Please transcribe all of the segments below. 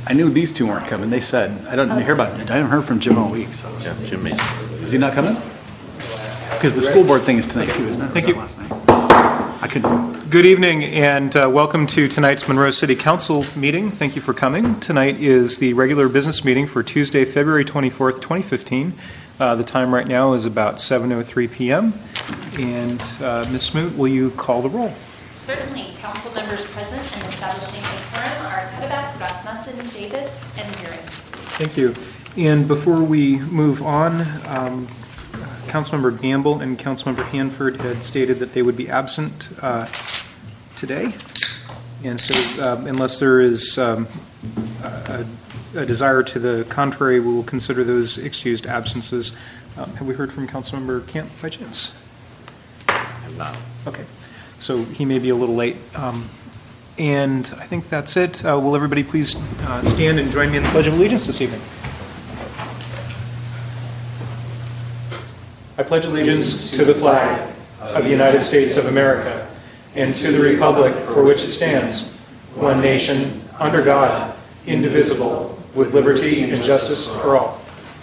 I knew these two weren't coming. They said I don't hear about it. I haven't heard from Jim all week. So Jim Mason. Is he not coming? Because the school board thing is tonight too, isn't it? Thank you. Last night? I could. Good evening and welcome to tonight's Monroe City Council meeting. Thank you for coming. Tonight is the regular business meeting for Tuesday, February 24th, 2015. The time right now is about 7:03 p.m. And Ms. Smoot, will you call the roll? Certainly. Council members present and establishing a quorum are Cuddeback, Rasmussen, Davis, and Buren. Thank you. And before we move on, Councilmember Gamble and Councilmember Hanford had stated that they would be absent today. And so unless there is a desire to the contrary, we will consider those excused absences. Have we heard from Councilmember Camp by chance? No. Okay. So he may be a little late. And I think that's it. Will everybody please stand and join me in the Pledge of Allegiance this evening? I pledge allegiance to the flag of the United States of America and to the republic for which it stands, one nation, under God, indivisible, with liberty and justice for all.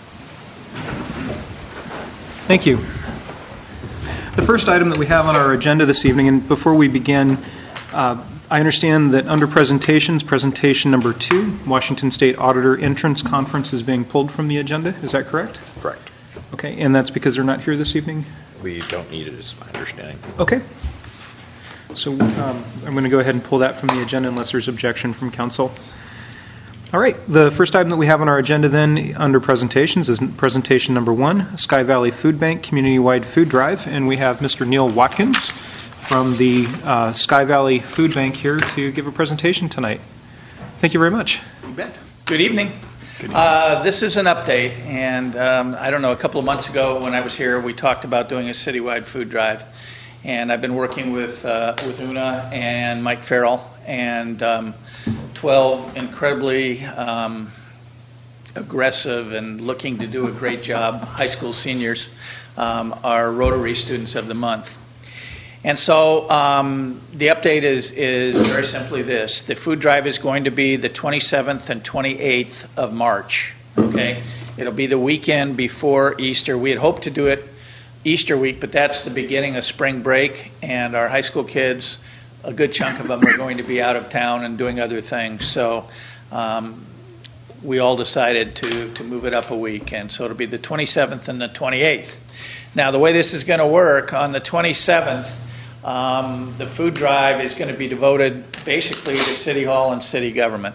Thank you. The first item that we have on our agenda this evening, and before we begin, I understand that under presentations, presentation number 2, Washington State Auditor Entrance Conference is being pulled from the agenda. Is that correct? Correct. Okay, and that's because they're not here this evening? We don't need it, is my understanding. Okay. So I'm going to go ahead and pull that from the agenda unless there's objection from council. All right, the first item that we have on our agenda then under presentations is presentation number 1, Sky Valley Food Bank Community-Wide Food Drive, and we have Mr. Neil Watkins from the Sky Valley Food Bank here to give a presentation tonight. Thank you very much. You bet. Good evening. This is an update, and I don't know, a couple of months ago when I was here, we talked about doing a citywide food drive, and I've been working with Una and Mike Farrell and 12 incredibly aggressive and looking to do a great job high school seniors are Rotary Students of the Month. And so the update is very simply this. The food drive is going to be the 27th and 28th of March. Okay, it'll be the weekend before Easter. We had hoped to do it Easter week, but that's the beginning of spring break, and our high school kids, a good chunk of them are going to be out of town and doing other things. So we all decided to move it up a week, and so it'll be the 27th and the 28th. Now, the way this is going to work, on the 27th, the food drive is going to be devoted basically to City Hall and city government.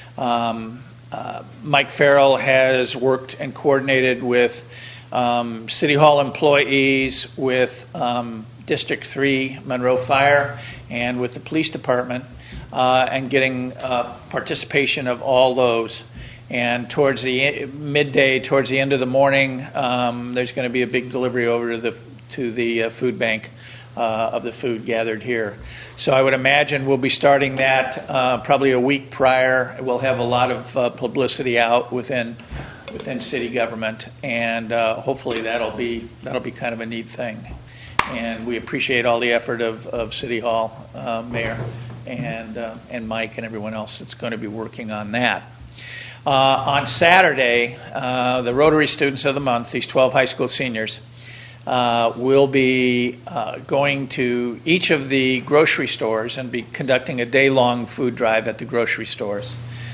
Mike Farrell has worked and coordinated with City Hall employees, with District 3 Monroe Fire, and with the police department, and getting participation of all those. And towards the midday, towards the end of the morning, there's going to be a big delivery over to the food bank of the food gathered here. So I would imagine we'll be starting that probably a week prior. We'll have a lot of publicity out within city government, and hopefully that'll be kind of a neat thing. And we appreciate all the effort of City Hall, Mayor, and Mike and everyone else that's going to be working on that. On Saturday, the Rotary Students of the Month, these 12 high school seniors, will be going to each of the grocery stores and be conducting a day-long food drive at the grocery stores.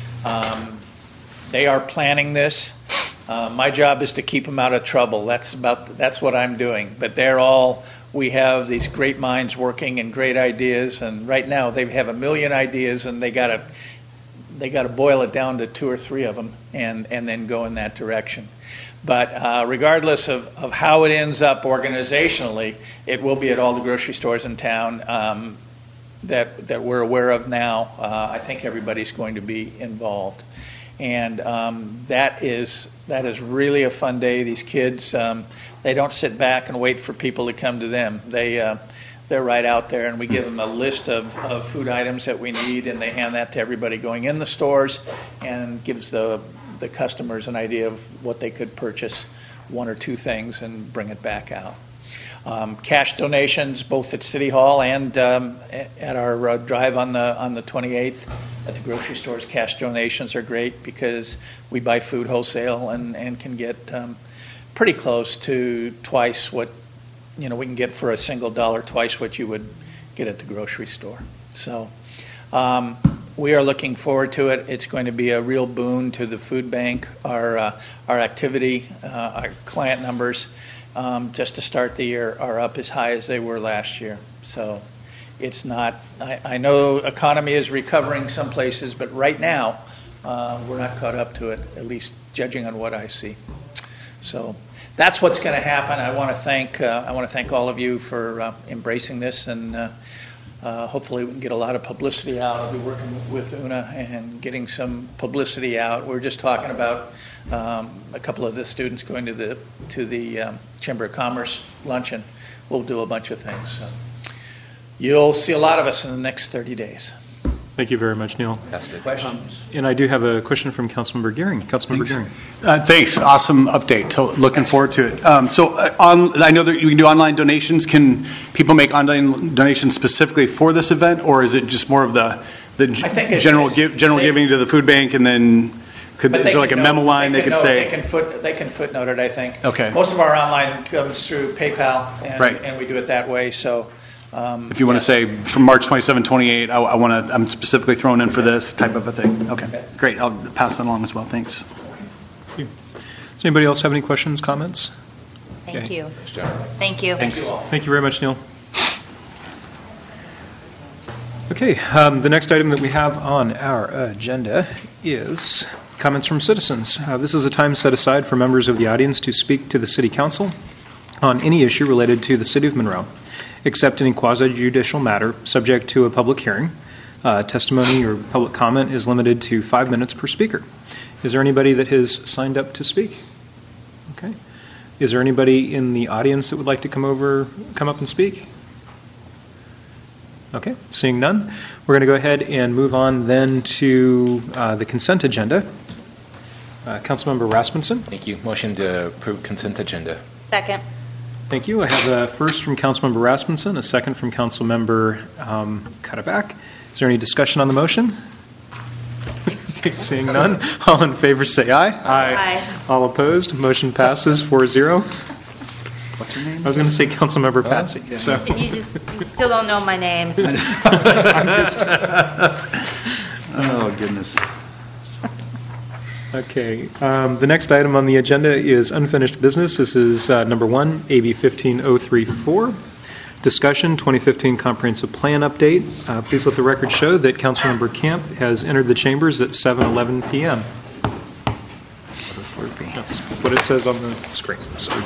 They are planning this. My job is to keep them out of trouble. That's what I'm doing. But we have these great minds working and great ideas, and right now they have a million ideas, and they got to boil it down to 2 or 3 of them and then go in that direction. But regardless of how it ends up organizationally, it will be at all the grocery stores in town that we're aware of now. I think everybody's going to be involved. And that is really a fun day. These kids, they don't sit back and wait for people to come to them. They're right out there, and we give them a list of food items that we need, and they hand that to everybody going in the stores, and gives the customers an idea of what they could purchase, 1 or 2 things, and bring it back out. Cash donations, both at City Hall and at our drive on the 28th at the grocery stores. Cash donations are great because we buy food wholesale and can get pretty close to twice what we can get for a single dollar, twice what you would get at the grocery store. So we are looking forward to it. It's going to be a real boon to the food bank, our activity, our client numbers. Just to start the year, are up as high as they were last year. So it's not, I know economy is recovering some places, but right now we're not caught up to it, at least judging on what I see. So that's what's going to happen. I want to thank all of you for embracing this, and hopefully we can get a lot of publicity out. I'll be working with Una and getting some publicity out. We're just talking about a couple of the students going to the Chamber of Commerce luncheon. We'll do a bunch of things. So you'll see a lot of us in the next 30 days. Thank you very much, Neil. Questions? And I do have a question from Councilmember Gearing. Councilmember Gearing. Thanks. Awesome update. So looking forward to it. I know that you can do online donations. Can people make online donations specifically for this event, or is it just more of the general giving to the food bank, and then is there like a memo line they could say? They can footnote it, I think. Okay. Most of our online comes through PayPal, and we do it that way. So. If you want to say from March 27, 28, I'm specifically thrown in for this type of a thing. Okay, great. I'll pass that along as well. Thanks. Thank you. Does anybody else have any questions, comments? Thank you. Thank you. Thanks. Thank you very much, Neil. Okay, the next item that we have on our agenda is comments from citizens. This is a time set aside for members of the audience to speak to the City Council on any issue related to the City of Monroe, except any quasi-judicial matter subject to a public hearing. Testimony or public comment is limited to 5 minutes per speaker. Is there anybody that has signed up to speak? Okay. Is there anybody in the audience that would like to come up and speak? Okay. Seeing none, we're going to go ahead and move on then to the consent agenda. Councilmember Rasmussen. Thank you. Motion to approve consent agenda. Second. Thank you. I have a first from Councilmember Rasmussen, a second from Councilmember Cuddeback. Is there any discussion on the motion? Seeing none, all in favor say aye. Aye. All opposed, motion passes 4-0. What's your name? I was going to say Councilmember Patsy. You still don't know my name. Oh, goodness. Okay. The next item on the agenda is unfinished business. This is number 1, AB 15034. Discussion, 2015 Comprehensive Plan Update. Please let the record show that Councilmember Camp has entered the chambers at 7:11 p.m. That's what it says on the screen.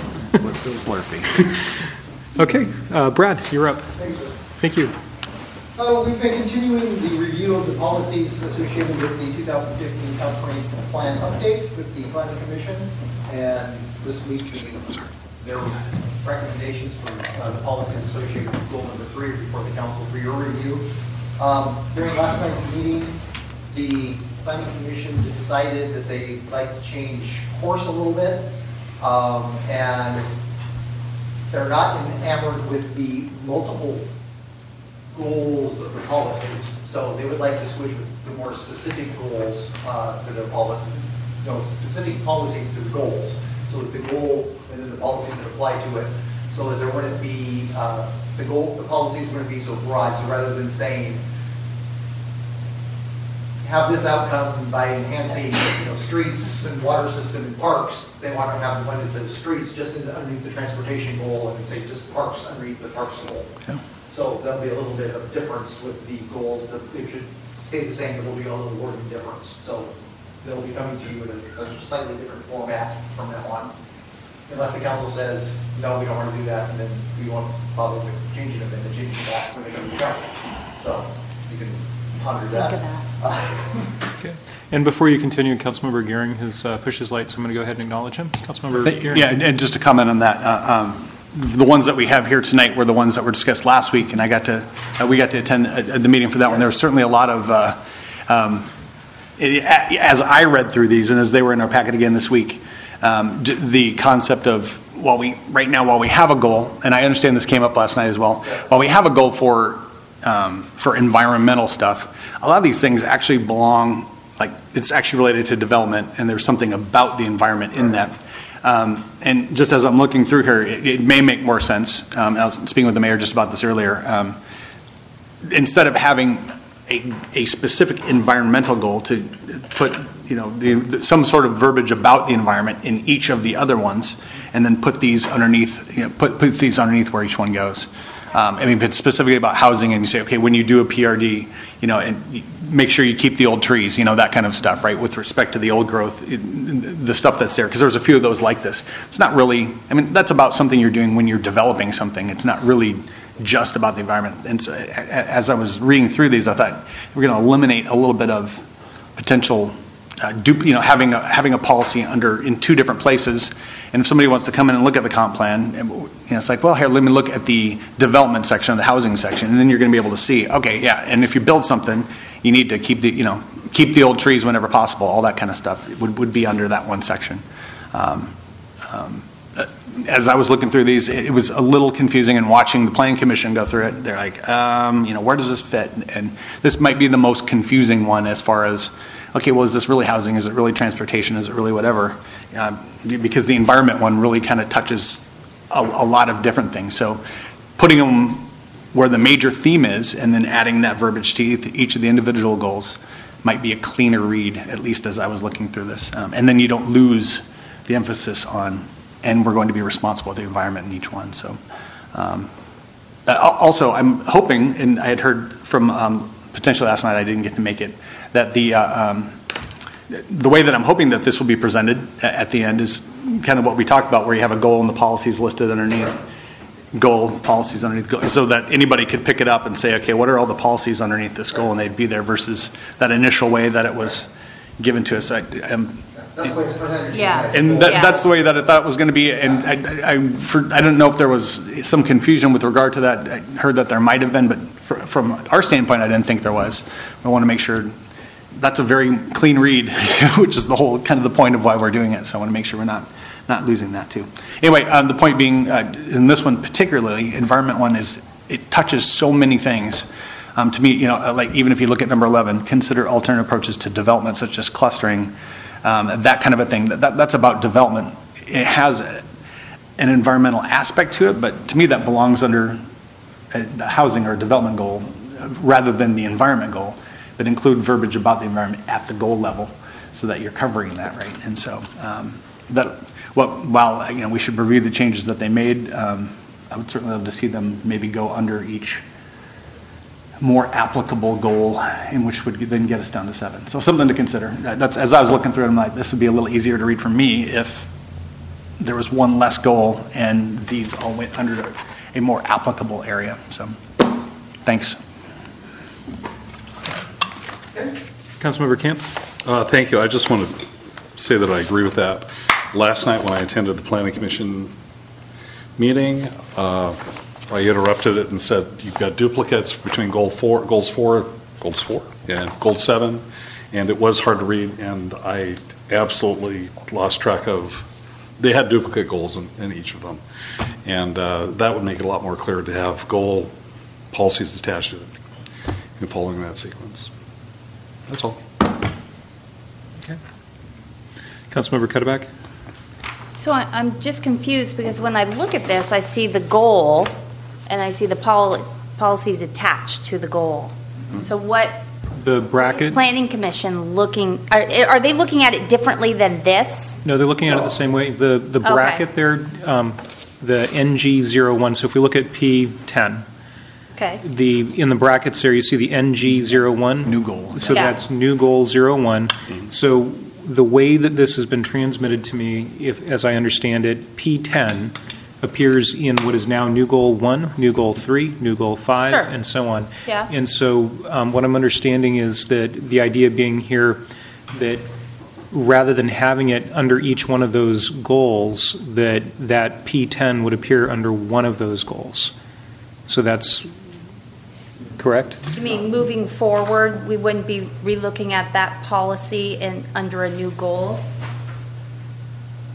Okay. Brad, you're up. Thanks, sir. Thank you. We've been continuing the review of the policies associated with the 2015 Comprehensive Plan updates with the Planning Commission, and this week their recommendations for the policies associated with goal number 3 before the council for your review. During last night's meeting, the Planning Commission decided that they'd like to change course a little bit, and they're not enamored with the multiple goals of the policies, so they would like to switch to more specific goals to their policy, specific policies to the goals, so that the goal and then the policies that apply to it, so that there wouldn't be the policies wouldn't be so broad. So rather than saying have this outcome by enhancing streets and water system and parks, they want to have one that says streets just underneath the transportation goal, and say just parks underneath the parks goal. Yeah. So there'll be a little bit of difference with the goals. That they should stay the same, but there'll be a little wording difference. So they'll be coming to you in a slightly different format from now on. Unless the council says, no, we don't want to do that, and then we won't bother with changing them, and then changing that when they come to the council. So you can ponder that. Okay. And before you continue, Councilmember Gearing has pushed his light, so I'm going to go ahead and acknowledge him. Councilmember Gearing. Yeah, and just to comment on that, the ones that we have here tonight were the ones that were discussed last week, and we got to attend the meeting for that one. There was certainly a lot of, as I read through these, and as they were in our packet again this week, The concept of, while we have a goal, and I understand this came up last night as well, while we have a goal for environmental stuff, a lot of these things actually belong, like it's actually related to development, and there's something about the environment in that. And just as I'm looking through here, it may make more sense. I was speaking with the mayor just about this earlier. Instead of having a specific environmental goal, to put some sort of verbiage about the environment in each of the other ones, and then put these underneath. Put these underneath where each one goes. I mean, if it's specifically about housing, and you say, okay, when you do a PRD, and make sure you keep the old trees, that kind of stuff, right? With respect to the old growth, the stuff that's there, because there's a few of those like this. It's not really. I mean, that's about something you're doing when you're developing something. It's not really just about the environment. And so, as I was reading through these, I thought we're going to eliminate a little bit of potential, having a policy in two different places. And if somebody wants to come in and look at the comp plan, it's like, well, here, let me look at the development section, the housing section, and then you're going to be able to see, okay, yeah, and if you build something, you need to keep the old trees whenever possible. All that kind of stuff would be under that one section. As I was looking through these, it was a little confusing, and watching the Planning Commission go through it, they're like, where does this fit? And this might be the most confusing one as far as, okay, well, is this really housing? Is it really transportation? Is it really whatever? Because the environment one really kind of touches a lot of different things. So putting them where the major theme is, and then adding that verbiage to each of the individual goals might be a cleaner read, at least as I was looking through this. And then you don't lose the emphasis on, and we're going to be responsible for the environment in each one. So also, I'm hoping, and I had heard from potentially last night, I didn't get to make it, that the way that I'm hoping that this will be presented at the end is kind of what we talked about, where you have a goal and the policies listed underneath, policies underneath goal, so that anybody could pick it up and say, okay, what are all the policies underneath this goal, and they'd be there, versus that initial way that it was given to us. That's the way it's presented. Yeah. And that's the way that I thought it was going to be. And I don't know if there was some confusion with regard to that. I heard that there might have been, but from our standpoint, I didn't think there was. I want to make sure that's a very clean read, which is the whole kind of the point of why we're doing it. So I want to make sure we're not losing that too. Anyway, the point being, in this one particularly, environment one, it touches so many things. To me, like even if you look at number 11, consider alternate approaches to development, such as clustering. That kind of a thing. That's about development. It has an environmental aspect to it, but to me that belongs under the housing or development goal rather than the environment goal, but include verbiage about the environment at the goal level so that you're covering that, right? And so while we should review the changes that they made, I would certainly love to see them maybe go under each more applicable goal, in which would then get us down to 7. So something to consider. That's, as I was looking through it, I'm like, this would be a little easier to read for me if there was one less goal and these all went under a more applicable area. So, thanks. Councilmember Camp? Thank you. I just want to say that I agree with that. Last night when I attended the Planning Commission meeting, I interrupted it and said, you've got duplicates between goals 4, and goal 7, and it was hard to read, and I absolutely lost track of, they had duplicate goals in each of them, and that would make it a lot more clear to have goal policies attached to it and following that sequence. That's all. Okay. Councilmember Cuddeback? So I'm just confused, because when I look at this, I see the goal, and I see the policies attached to the goal. So what? The bracket? Planning Commission looking, are they looking at it differently than this? No, they're looking at it the same way. The bracket there, the NG01, so if we look at P10, okay. In the brackets there, you see the NG01. New goal. So that's new goal 01. Mm-hmm. So the way that this has been transmitted to me, as I understand it, P10 appears in what is now new goal 1, new goal 3, new goal 5, sure. and so on. Yeah. And so what I'm understanding is that the idea being here that rather than having it under each one of those goals, that P10 would appear under one of those goals. So that's correct? You mean moving forward, we wouldn't be relooking at that policy under a new goal?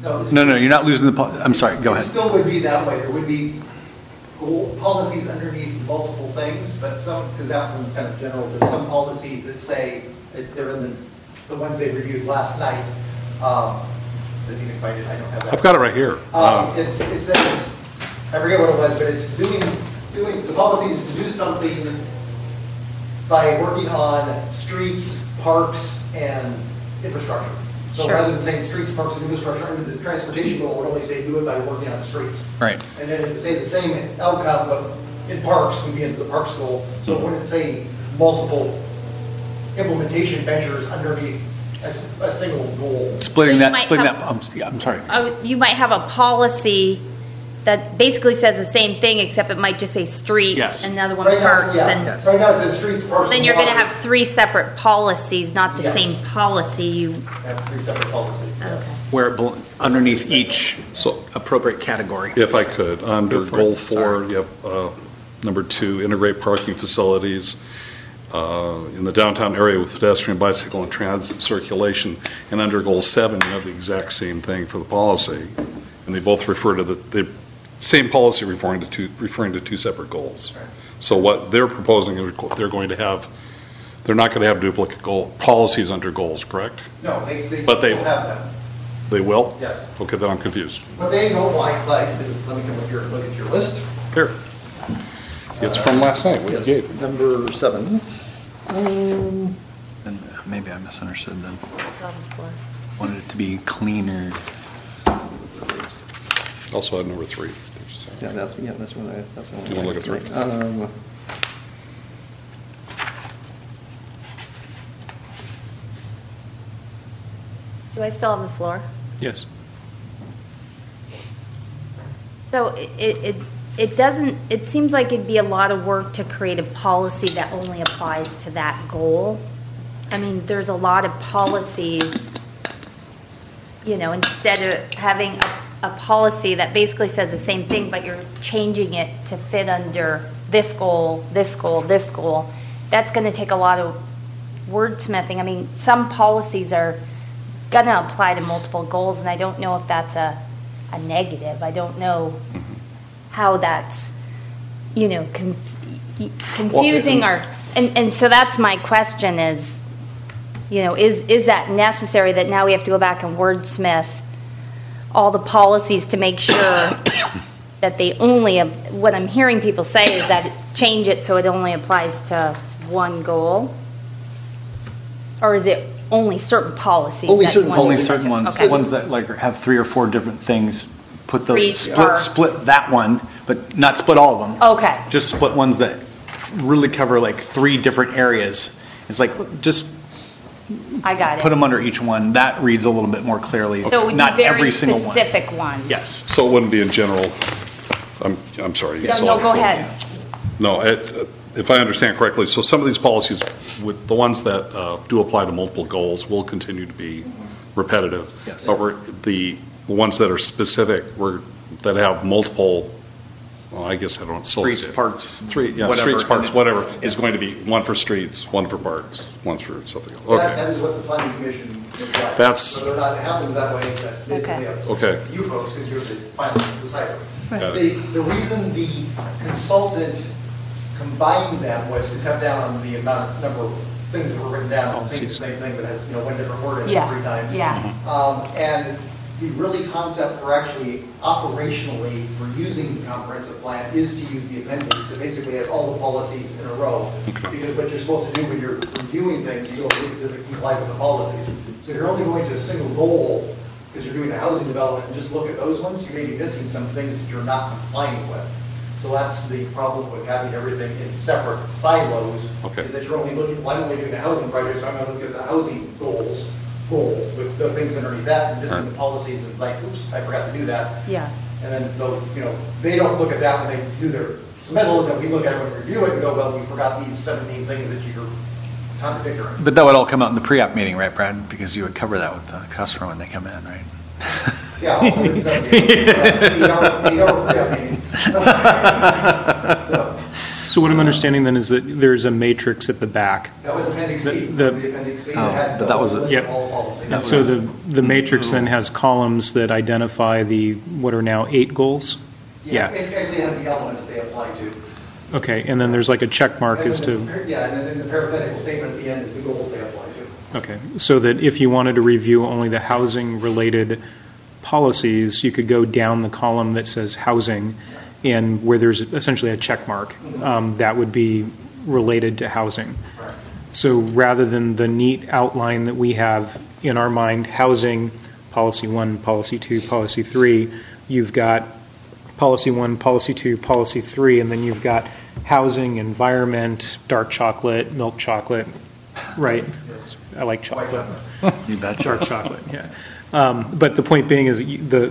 No, you're not losing the, I'm sorry, go ahead. It still would be that way. There would be policies underneath multiple things, but some, because that one's kind of general, there's some policies that say, they're in the ones they reviewed last night. If you can find it, I don't have that. I've got it right here. It says, I forget what it was, but it's doing, the policy is to do something by working on streets, parks, and infrastructure. So Sure. rather than saying streets, parks, and infrastructure, under the transportation goal, it would only say do it by working on streets. Right. And then it would say the same outcome, but in parks, would be into the parks goal. So it wouldn't say multiple implementation measures underneath a single goal. Splitting So you that, might splitting that, have- I'm sorry. You might have a policy that basically says the same thing, except it might just say streets, Yes. and another one Right now, parks. yeah. And Right now it says streets, parks, then and you're going to water. have three separate policies, not the Yes. same policy. You Have three separate policies, yes. Okay. Where it underneath each appropriate category. If I could, under Go for Goal it. 4, you have number 2, integrate parking facilities in the downtown area with pedestrian, bicycle, and transit circulation. And under Goal 7, you have the exact same thing for the policy. And they both refer to the same policy referring to two separate goals. Right. So what they're proposing is they're not going to have duplicate policies under goals, correct? No, they But they- still have them. They will? Yes. Okay, then I'm confused. But they don't like, let me come up here and look at your list. Here. It's from last night, what you gave. Number 7. And maybe I misunderstood then. Wanted it to be cleaner. Also had number 3. That's what I. You wanna look at 3? Do I still have the floor? Yes. So it doesn't, it seems like it'd be a lot of work to create a policy that only applies to that goal. I mean, there's a lot of policies, instead of having a policy that basically says the same thing, but you're changing it to fit under this goal, this goal, this goal, that's going to take a lot of wordsmithing. I mean, some policies are going to apply to multiple goals, and I don't know if that's a negative. I don't know how that's, confusing and so that's my question is, is that necessary that now we have to go back and wordsmith all the policies to make sure that they only, what I'm hearing people say is that change it so it only applies to one goal? Or is it only certain policies? Only that certain one- Only certain ones, Okay. ones that have 3 or 4 different things. Put those, For each park. split that one, but not split all of them. Okay. Just split ones that really cover like 3 different areas. It's like, just I got it. put them under each one. That reads a little bit more clearly. So it would Not be very every single one. specific ones. Yes. So it wouldn't be in general, I'm sorry. No, go ahead. No, if I understand correctly, so some of these policies, with the ones that do apply to multiple goals, will continue to be repetitive. Yes. But the ones that are specific, that have multiple, well, I guess I don't know. Streets, parks, Streets, parks, whatever, is going to be one for streets, one for parks, one for something else. That Okay. is what the planning commission would like. That's- So they're not happening that way, that's basically up Okay. to you folks, because you're the final decider. Got it. The reason the consultant combined them was to cut down on the number of things that were written down, saying the same thing, but has, one different word in it Yeah, 3 times. yeah. And the really concept for actually operationally for using the comprehensive plan is to use the appendix that basically has all the policies in a row. Okay. Because what you're supposed to do when you're reviewing things, you go look at does it comply with the policies. So if you're only going to a single goal, because you're doing a housing development, and just look at those ones, you may be missing some things that you're not complying with. So that's the problem with having everything in separate silos. Okay. Is that you're only looking, well, I'm only doing the housing project, so I'm going to look at the housing goal with the things underneath that, and missing the policies, and it's like, oops, I forgot to do that. Yeah. And then, so, they don't look at that when they do their submittal, and we look at it when we review it and go, well, you forgot these 17 things that you're contradictory. But that would all come out in the pre-app meeting, right, Brad? Because you would cover that with the customer when they come in, right? Yeah, all 170. 8 hour pre-up meeting. So what I'm understanding then is that there's a matrix at the back. That was Appendix C. The- The Appendix C Oh, that had but that was the a- list Yep. of all policies. And so the matrix then has columns that identify the, what are now 8 goals? Yeah. It actually has the elements that they apply to. Okay, and then there's like a check mark And as then to, Yeah, and then the parenthetical statement at the end is the goals they apply to. okay, so that if you wanted to review only the housing-related policies, you could go down the column that says housing, and where there's essentially a check mark, that would be related to housing. Right. So rather than the neat outline that we have in our mind, housing, policy 1, policy 2, policy 3, you've got policy 1, policy 2, policy 3, and then you've got housing, environment, dark chocolate, milk chocolate, right? I like chocolate. You betcha. Dark chocolate, yeah. But the point being is,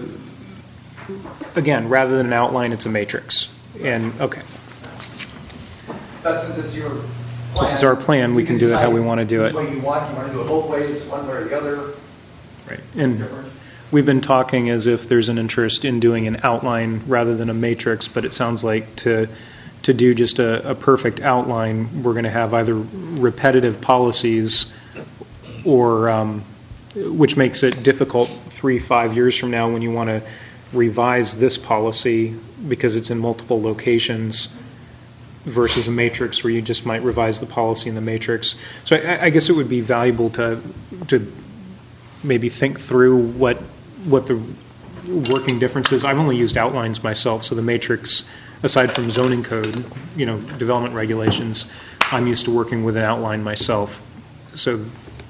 again, rather than an outline, it's a matrix. And, okay. But since it's your plan. Since it's our plan, we can do it how we want to do it. Which way you want to do it both ways, one way or the other. Right. And Different. we've been talking as if there's an interest in doing an outline rather than a matrix, but it sounds like to do just a perfect outline, we're going to have either repetitive policies or, which makes it difficult 3-5 years from now when you want to revise this policy because it's in multiple locations versus a matrix where you just might revise the policy in the matrix. So I guess it would be valuable to maybe think through what the working difference is. I've only used outlines myself, so the matrix, aside from zoning code, development regulations, I'm used to working with an outline myself. So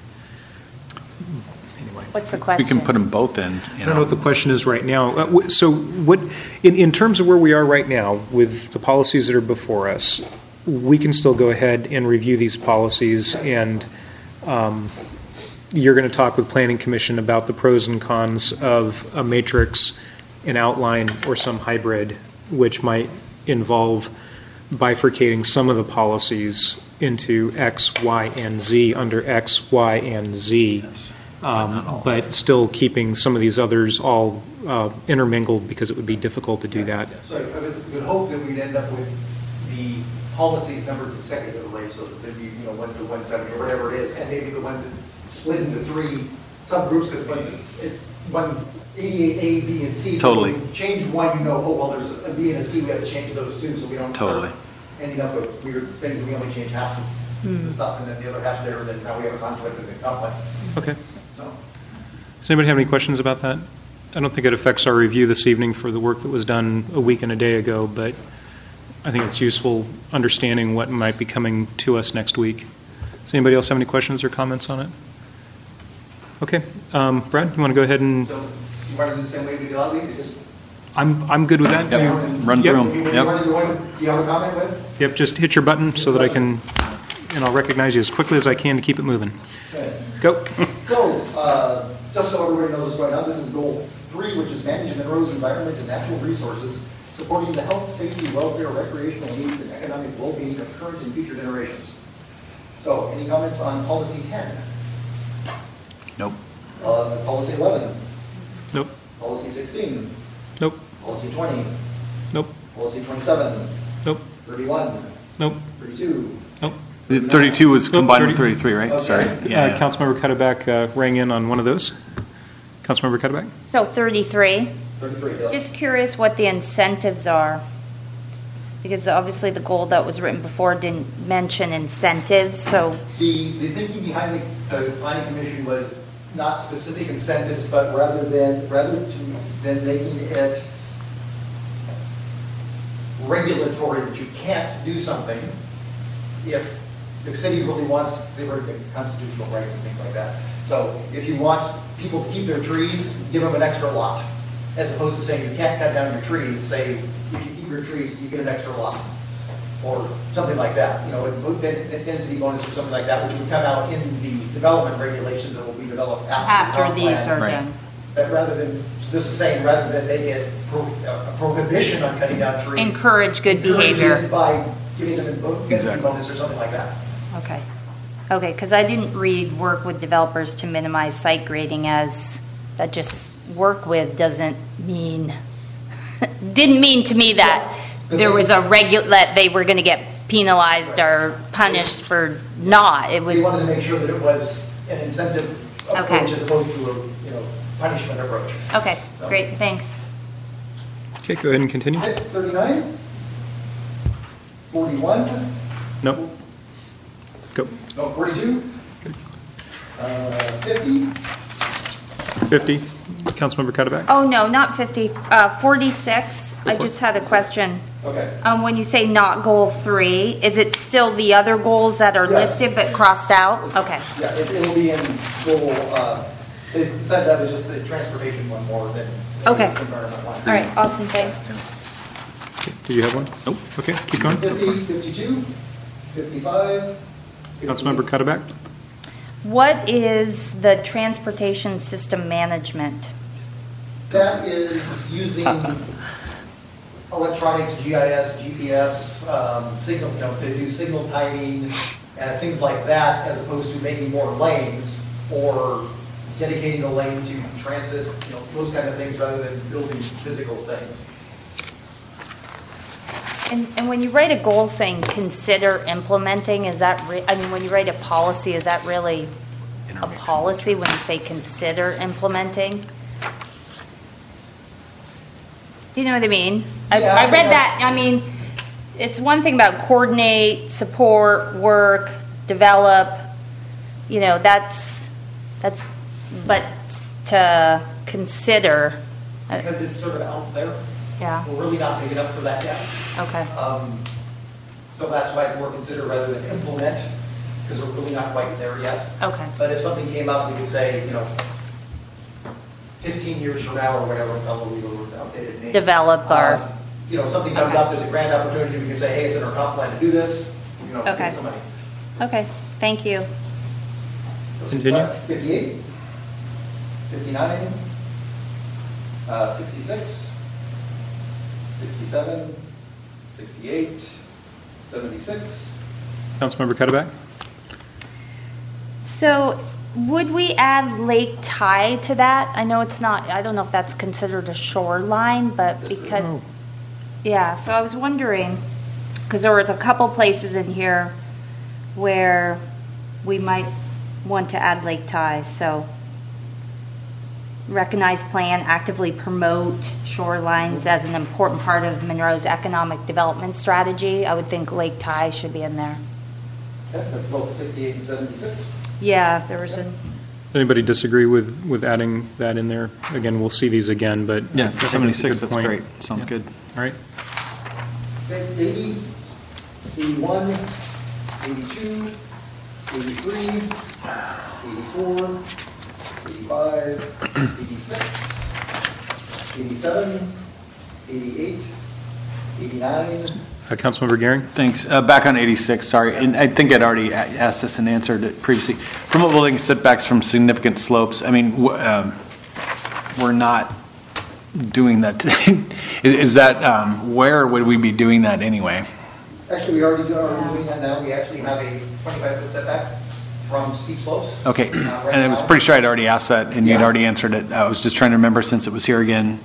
anyway. What's the question? We can put them both in. I don't know what the question is right now. So what, in terms of where we are right now with the policies that are before us, we can still go ahead and review these policies, and you're going to talk with Planning Commission about the pros and cons of a matrix, an outline, or some hybrid, which might involve bifurcating some of the policies into X, Y, and Z under X, Y, and Z. But still keeping some of these others all intermingled because it would be difficult to do that. So I would hope that we'd end up with the policies numbered consecutively so that there'd be, 1 through 170 or whatever it is, and maybe the ones that split into 3 subgroups because it's 188A, B, and C. So Totally. if we change one, there's a B and a C, we have to change those too, so we don't Totally. start ending up with weird things. We only change half of the stuff, and then the other half's there, and then now we have a conflict and a conflict. Okay. So. Does anybody have any questions about that? I don't think it affects our review this evening for the work that was done a week and a day ago, but I think it's useful understanding what might be coming to us next week. Does anybody else have any questions or comments on it? Okay. Brad, you want to go ahead and... So you want to do the same way we did last week? Just I'm good with that. Yep. You- Run yep. through 'em. do Yep. you have a comment with? Yep, just hit your button so that I can, and I'll recognize you as quickly as I can to keep it moving. Okay. Go. So, just so everybody knows what's going on, this is goal 3, which is managing Monroe's environment and natural resources, supporting the health, safety, welfare, recreational needs, and economic well-being of current and future generations. So, any comments on policy 10? Nope. Policy 11? Nope. Policy 16? Nope. Policy 20? Nope. Policy 27? Nope. 31? Nope. 32? Nope. The 32 was Nope, combined with 30. 33, right? Okay. Sorry. Yeah. Councilmember Cuddeback rang in on one of those. Councilmember Cuddeback? So 33. 33, yes. Just curious what the incentives are, because obviously the goal that was written before didn't mention incentives, so The thinking behind the planning commission was not specific incentives, but rather than making it regulatory, that you can't do something if the city really wants, they've already got constitutional rights and things like that. So if you want people to keep their trees, give them an extra lot, as opposed to saying you can't cut down your trees, say if you keep your trees, you get an extra lot, or something like that. A density bonus or something like that, which would come out in the development regulations that will be developed after the these comp plan. are done. But rather than, this is saying, rather than make it a prohibition on cutting down trees. Encourage good encourage behavior. it by giving them a density Exactly. bonus or something like that. Okay. Okay, because I didn't read work with developers to minimize site grading as that just work with doesn't mean, didn't mean to me that there was a that they were going to get penalized or punished for not. It was, We wanted to make sure that it was an incentive approach as opposed to a, punishment approach. okay, So- great, thanks. Okay, go ahead and continue. 39, 41, Nope. Go. no, 42, 50, 50. Councilmember Cuddeback? Oh, no, not 50, 46. I just had a question. okay. When you say not goal 3, is it still the other goals that are Yes. listed but crossed out? Okay. Yeah, it'll be in goal, it said that was just the transportation one more than Okay. the environment one. All right, awesome, thanks. Do you have one? Nope. Okay, keep going. 50, 52, 55. Councilmember Cuddeback? What is the transportation system management? That is using electronics, GIS, GPS, signal, to do signal timing and things like that, as opposed to making more lanes or dedicating a lane to transit, those kind of things, rather than building physical things. And when you write a goal saying consider implementing, is that, when you write a policy, is that really a policy when you say consider implementing? Do you know what I mean? Yeah, I read that, it's one thing about coordinate, support, work, develop, that's, but to consider, Because it's sort of out there, yeah, we're really not big enough for that yet. okay, So that's why it's more consider rather than implement, because we're really not quite there yet. okay, But if something came up, we could say, 15 years from now or whatever, probably we'll updated name. develop or, Something comes Okay. up, there's a grant opportunity, we can say, hey, it's in our comp plan to do this, Okay. give somebody. okay, thank you. Continue. 58, 59, 66, 67, 68, 76. Councilmember Cuddeback? So, would we add Lake Ty to that? I know it's not, I don't know if that's considered a shoreline, but because, Oh. yeah, so I was wondering, because there was a couple places in here where we might want to add Lake Ty, so recognize, plan, actively promote shorelines as an important part of Monroe's economic development strategy. I would think Lake Ty should be in there. Okay, that's both 68 and 76. Yeah, there was a, Does anybody disagree with adding that in there? Again, we'll see these again, but... Yeah, I think it's a 76, good that's point. great. Sounds good. All right. Okay, 80, 81, 82, 83, 84, 85, 86, 87, 88, 89. Councilmember Gehring? Thanks. Back on 86, sorry, and I think I'd already asked this and answered it previously. Promote building setbacks from significant slopes. We're not doing that today. Is that, where would we be doing that anyway? Actually, we already are doing that now. We actually have a 25-foot setback from steep slopes. Okay, Right and I was now. pretty sure I'd already asked that, and you'd Yeah. already answered it. I was just trying to remember since it was here again.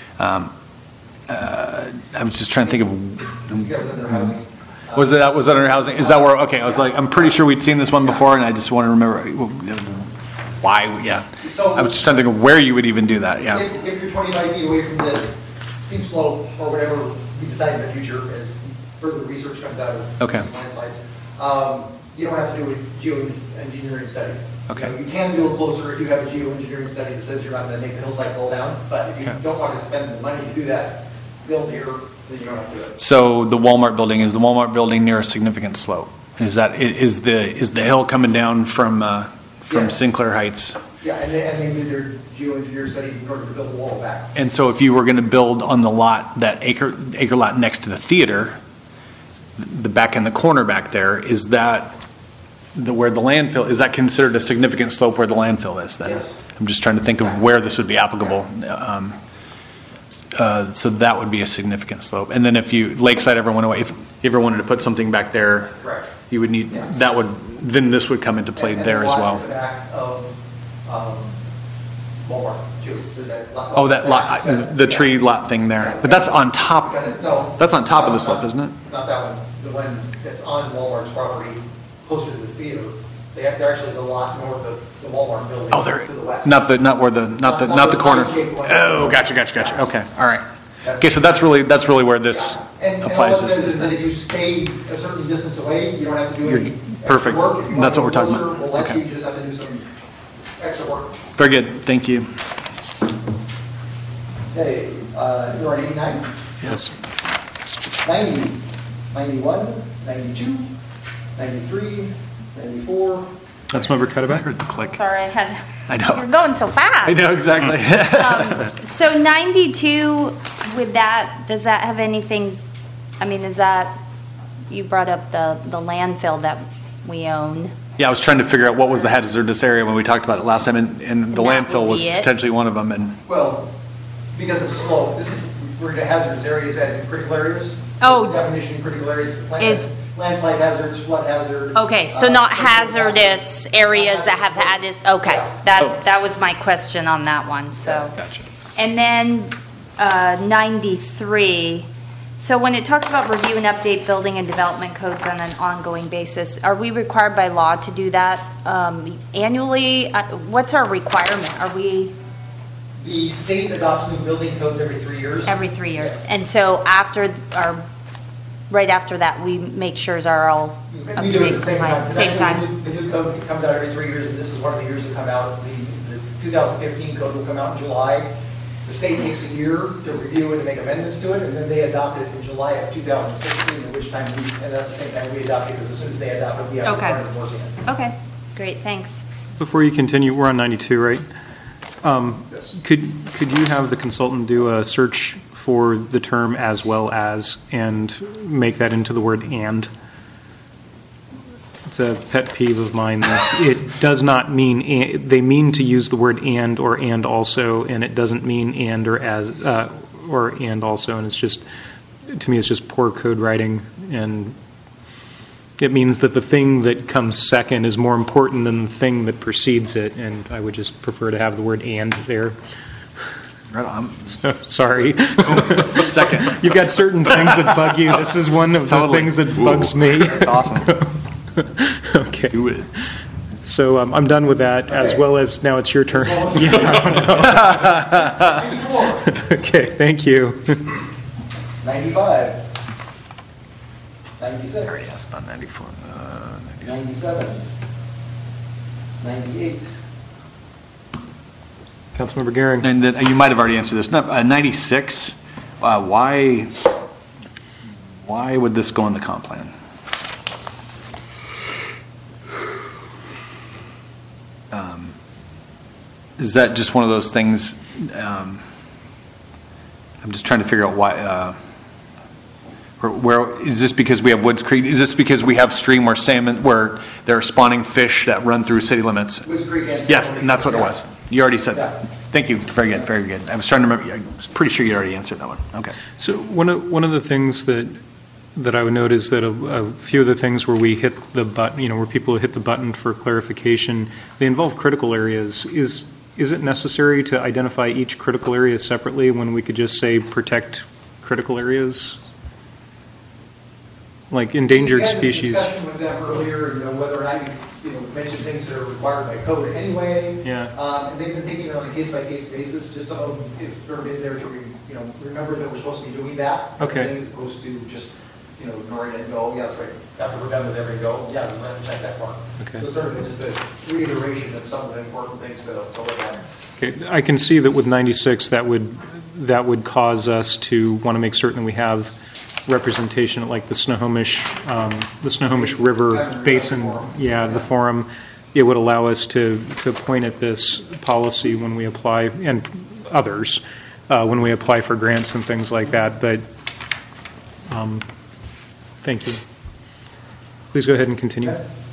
I was just trying to think of, Yeah, within their housing. was that under housing? Is that where, okay, I was like, I'm pretty sure we'd seen this one before, and I just want to remember why, yeah. I was just trying to think of where you would even do that, yeah. If you're 25 feet away from the steep slope or whatever we decide in the future as further research comes out of Okay. landslides, you don't have to do a geoengineering study. Okay. You can do it closer if you have a geoengineering study that says you're not going to make the hillside fall down, but if you Okay. don't want to spend the money to do that, build here, then you don't have to do it. So the Walmart building, is the Walmart building near a significant slope? Is the hill coming down from Yeah. Sinclair Heights? Yeah, and they do their geoengineer study in order to build the wall back. And so if you were going to build on the lot, that acre lot next to the theater, the back in the corner back there, is that where the landfill, is that considered a significant slope where the landfill is then? Yes. I'm just trying to think of where this would be applicable. So that would be a significant slope. And then if Lakeside ever went away, if you ever wanted to put something back there, Correct. you would need, Yeah. then this would come into play And there as the lot well. at the back of Walmart too. There's that lot. Oh, that lot, the tree lot thing there. But that's on top, No. that's on top of the slope, isn't it? Not that one. The one that's on Walmart's property, closer to the theater. They're actually the lot north of the Walmart building. Oh, there, To the west. not the corner. Oh, gotcha. Okay, all right. Okay, so that's really where this And applies. all it says is that if you stay a certain distance away, you don't have to do any extra perfect. work. If you That's want what we're talking closer, about. We'll let Okay. you, just have to do some extra work. Very good, thank you. Okay, you're on 89, Yes. 90, 91, 92, 93, 94. Councilmember I Cuddeback? heard the click. Sorry, I know. You're going so fast. I know, exactly. So 92, with that, does that have anything, I mean, is that, you brought up the landfill that we own. Yeah, I was trying to figure out what was the hazardous area when we talked about it last time, and the That landfill would was be it. potentially one of them, and, Well, because of slope, this is, we're going to hazardous areas as in critical areas. Oh. Definition of critical areas, Is- landslide hazards, flood hazard. Okay, so not hazardous areas that have had it, okay. That was my question on that one, so. gotcha. And then 93, so when it talks about review and update building and development codes on an ongoing basis, are we required by law to do that annually? What's our requirement? Are we The state adopts new building codes every 3 years. every 3 years? And so right after that, we make sure are all up We to do it date? at the same time. 'cause Same actually time? The new code comes out every 3 years, and this is one of the years to come out. The 2015 code will come out in July. The state takes a year to review it and make amendments to it, and then they adopt it in July of 2016, at which time and at the same time we adopt it, because as soon as they adopt it, we have to Okay. start enforcing it. Okay, great, thanks. Before you continue, we're on 92, right? Could you have the consultant do a search for the term "as well as" and make that into the word "and"? It's a pet peeve of mine that it does not mean, they mean to use the word "and" or "and also," and it doesn't mean "and" or "as" or "and also," and it's just, to me, it's just poor code writing, and it means that the thing that comes second is more important than the thing that precedes it, and I would just prefer to have the word "and" there. Right on. So, sorry. Second. You've got certain things that bug you. This is one of Totally. the things that bugs me. Awesome. Okay. Do it. So I'm done with that, as Okay. well as now it's your turn. Yeah, I know. Okay, thank you. 95, 96, That's not 94. 97, 98. Councilmember Gehring. And then, you might have already answered this. 96, why would this go in the comp plan? Is that just one of those things, I'm just trying to figure out why, where, is this because we have Woods Creek? Is this because we have stream where salmon, where there are spawning fish that run through city limits? Woods Creek and- Yes, and that's what it was. You already said Yeah. that. Thank you. Very good, very good. I was trying to remember, I was pretty sure you already answered that one. Okay. So one of the things that I would note is that a few of the things where we hit the button, where people hit the button for clarification, they involve critical areas. Is it necessary to identify each critical area separately when we could just say protect critical areas? Like endangered species. We had a discussion with them earlier, whether or not you mention things that are required by code anyway. Yeah. And they've been taking it on a case-by-case basis, just so it's sort of in there to, remember that we're supposed to be doing that. Okay. As opposed to just, ignoring it and go, yeah, that's right. After we're done with every go, yeah, we're going to check that one. Okay. So sort of just a reiteration of some of the important things to look at. Okay, I can see that with 96, that would cause us to want to make certain that we have representation at like the Snohomish River Basin, the forum. It would allow us to point at this policy when we apply, and others, when we apply for grants and things like that. But thank you. Please go ahead and continue.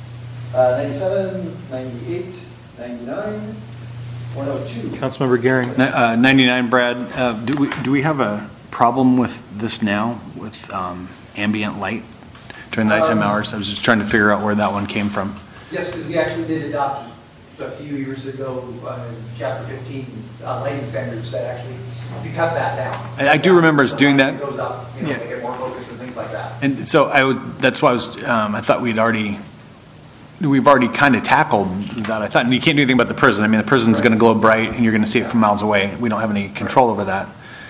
97, 98, 99, 102. Councilmember Gehring. 99, Brad, do we have a problem with this now, with ambient light during the nighttime hours? I was just trying to figure out where that one came from. Yes, because we actually did adopt a few years ago, in Chapter 15, lighting standards that actually, to cut that down. I do remember us doing that. It goes up, Yeah. they get more focus and things like that. And so that's why I thought we've already kind of tackled that. I thought, and you can't do anything about the prison. I mean, the prison's going to glow bright, and you're going to see it from miles away. We don't have any control over that.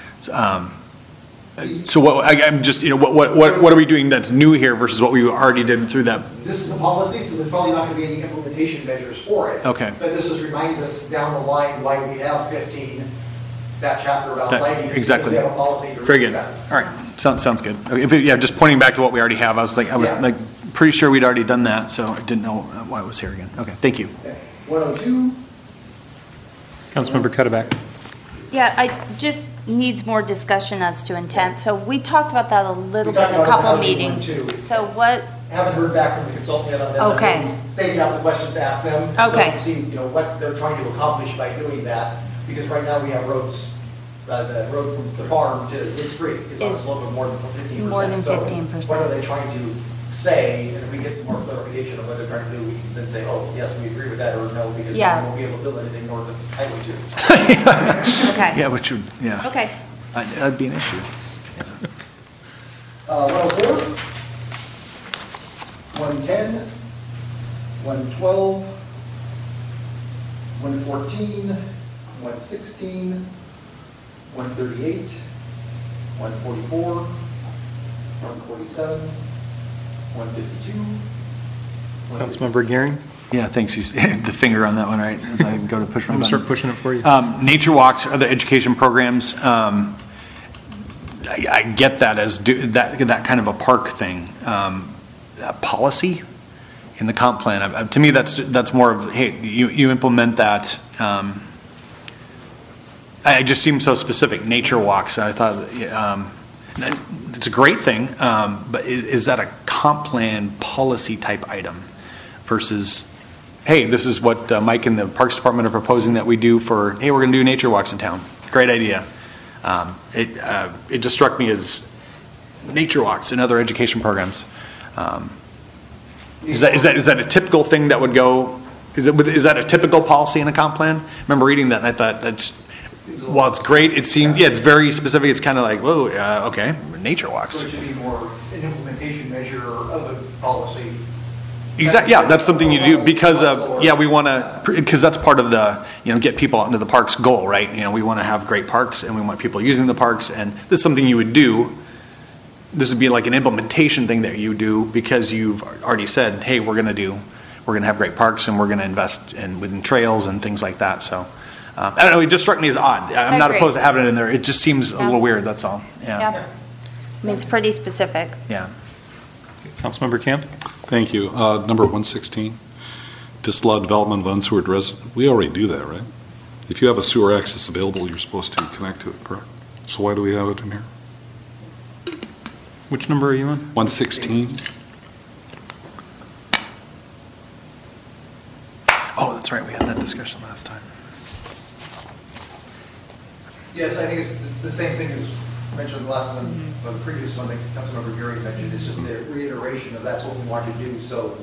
So I'm just, what are we doing that's new here versus what we already did through that? This is a policy, so there's probably not going to be any implementation measures for it. Okay. But this just reminds us down the line why we have 15, that chapter about lighting. Exactly. Because we have a policy to Very good. reduce that. All right. Sounds good. Okay, yeah, just pointing back to what we already have. I was pretty sure we'd already done that, so I didn't know why it was here again. Okay, thank you. Okay. 102. Councilmember Cuddeback. Yeah, I just needs more discussion as to intent. So we talked about that a little bit in a talked couple about the housing meetings. one, too. So what, Haven't heard back from the consultant yet on that. Okay. Saving out the questions to ask them. Okay. So to see, what they're trying to accomplish by doing that. Because right now we have roads, the road from the farm to Woods Creek is on a slope of more than 15%. More than So 15%. what are they trying to say? And if we get some more clarification on what they're trying to do, we can then say, oh, yes, we agree with that, or no, because we Yeah. won't be able to build anything north of Highway 2. okay. Yeah, which would, yeah. Okay. That'd be an issue. 104, 110, 112, 114, 116, 138, 144, 147, 152. Councilmember Gearing. Yeah, thanks. He's the finger on that one, right? As I go to push my I'm going to button. start pushing it for you. Nature walks, other education programs. I get that as that kind of a park thing. Policy in the comp plan. To me, that's more of, hey, you implement that. It just seems so specific. Nature walks. I thought it's a great thing, but is that a comp plan policy type item versus, hey, this is what Mike and the Parks Department are proposing that we do for, hey, we're going to do nature walks in town. Great idea. It just struck me as nature walks and other education programs. Is that a typical thing that would go? Is that a typical policy in a comp plan? I remember reading that and I thought while it's great, it seemed it's very specific. It's kind of like, whoa, okay, nature walks. So it should be more an implementation measure of a policy. Exactly. Yeah, that's something you do because we want to, because that's part of the get people out into the parks goal, right? We want to have great parks and we want people using the parks, and this is something you would do. This would be like an implementation thing that you do because you've already said, hey, we're going to have great parks and we're going to invest within trails and things like that. So I don't know. It just struck me as odd. I'm not opposed to having it in there. It just seems a little weird. That's all. Yeah. I mean, it's pretty specific. Yeah. Councilmember Camp. Thank you. Number 116, disallow development of unsewered residents. We already do that, right? If you have a sewer access available, you're supposed to connect to it, correct? So why do we have it in here? Which number are you on? 116. Oh, that's right. We had that discussion last time. Yes, I think it's the same thing as mentioned the last one, or the previous one that Councilmember Gary mentioned. It's just the reiteration of that's what we want to do. So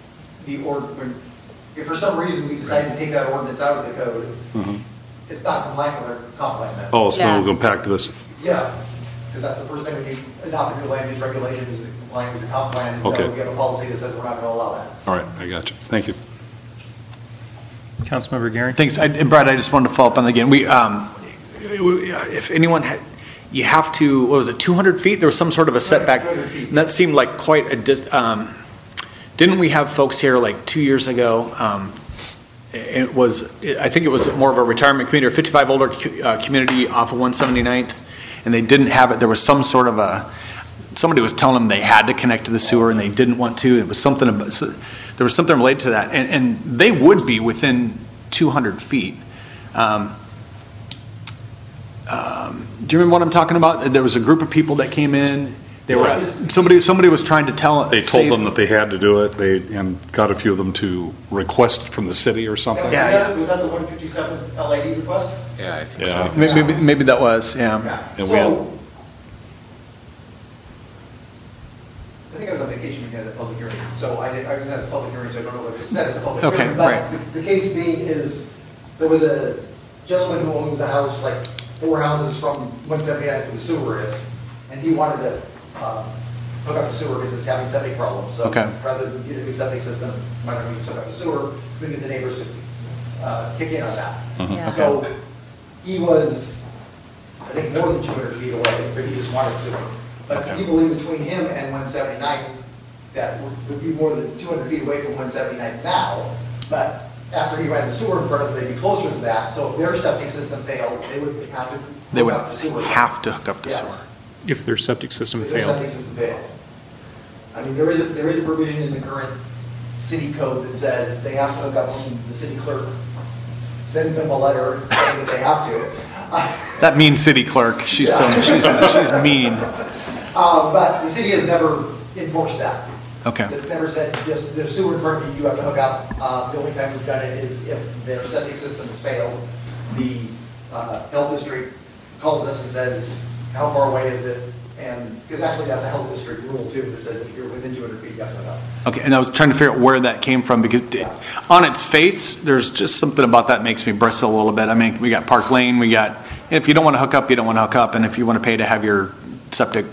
if for some reason we decide to take that ordinance out of the code, it's not compliant with our comp plan. Oh, so then we'll go back to this. Yeah, because that's the first thing we need. Adopting new land use regulations is compliant with the comp plan. Okay. We have a policy that says we're not going to allow that. All right, I got you. Thank you. Councilmember Gearing. Thanks. Brad, I just wanted to follow up on that again. If anyone had, you have to, what was it, 200 feet? There was some sort of a setback. And that seemed like quite a didn't we have folks here like 2 years ago? I think it was more of a retirement community or 55 older community off of 179th, and they didn't have it. There was some sort of somebody was telling them they had to connect to the sewer and they didn't want to. It was something there was something related to that, and they would be within 200 feet. Do you remember what I'm talking about? There was a group of people that came in. They were somebody was trying to tell. They told them that they had to do it. And got a few of them to request from the city or something. Was that the 157 LID request? Yeah, I think Yeah. so. Maybe that was. Yeah. And I think I was on vacation when you had that public hearing. so I was at a public hearing, so I don't know what was said at the public Okay, hearing. But right. the case being is, there was a gentleman who owns a house, like 4 houses from 179 to the sewer is, and he wanted to hook up the sewer because it's having septic problems. So Okay. rather than get a new septic system, why don't we hook up the sewer, we get the neighbors to kick in on that. Yeah. So he was, I think, more than 200 feet away, but he just wanted sewer. But Okay. people in between him and 179, that would be more than 200 feet away from 179 now, but after he ran the sewer in front of them, they'd be closer to that, so if their septic system failed, they would have to They hook would up the sewer. have to hook up the Yes. sewer. If their septic system If their failed. septic system failed. I mean, there is a provision in the current city code that says they have to hook up when the city clerk sends them a letter saying that they have to. That mean city clerk, she's mean. But the city has never enforced that. Okay. It's never said, just, there's sewer in front of you, you have to hook up. The only time we've done it is if their septic system has failed. The health district calls us and says, how far away is it? And, because actually that's a health district rule too, that says if you're within 200 feet, you have to hook up. Okay, and I was trying to figure out where that came from, because on its face, there's just something about that makes me bristle a little bit. I mean, we got Park Lane, if you don't want to hook up, you don't want to hook up, and if you want to pay to have your septic,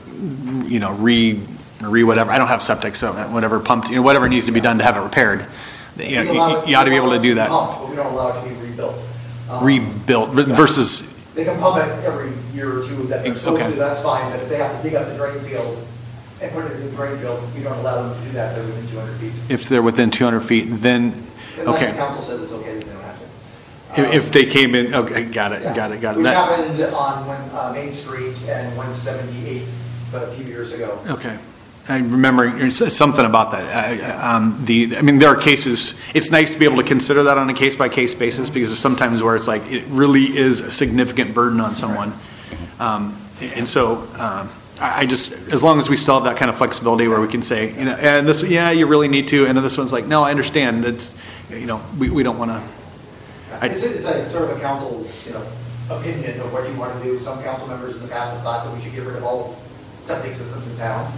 whatever, I don't have septic, so whatever pumped, whatever needs to be done to have it repaired, you ought to be able to do that. But we don't allow it to be rebuilt. Rebuilt versus, They can pump it every year or two that they're supposed Okay. to, that's fine, but if they have to dig up the drain field and put it in the drain field, we don't allow them to do that, they're within 200 feet. if they're within 200 feet, then, Unless okay. the council says it's okay, then they don't have to. If they came in, okay, got it. Which That- happened on Main Street and 178 a few years ago. Okay. I remember something about that. There are cases, it's nice to be able to consider that on a case-by-case basis, because there's sometimes where it's like, it really is a significant burden on someone. And so, I just, as long as we still have that kind of flexibility where we can say, and this, yeah, you really need to, and then this one's like, no, I understand, that's, we don't want to. It's a sort of a council, opinion of what you want to do. Some council members in the past have thought that we should get rid of all septic systems in town.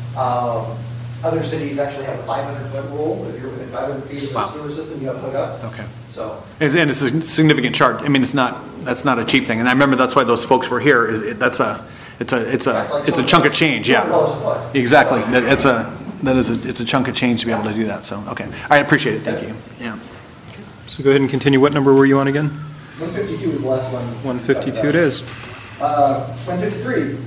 Other cities actually have a 500-foot rule. If you're within 500 feet of the Wow. sewer system, you have to hook up. Okay. So, And it's a significant charge. I mean, that's not a cheap thing. And I remember that's why those folks were here. It's a chunk of change. Yeah. $200 a foot. Exactly. It's a chunk of change to be able to do that. So okay. I appreciate it. Thank you. Yeah. So go ahead and continue. What number were you on again? 152 is the last one. 152 it is. 153.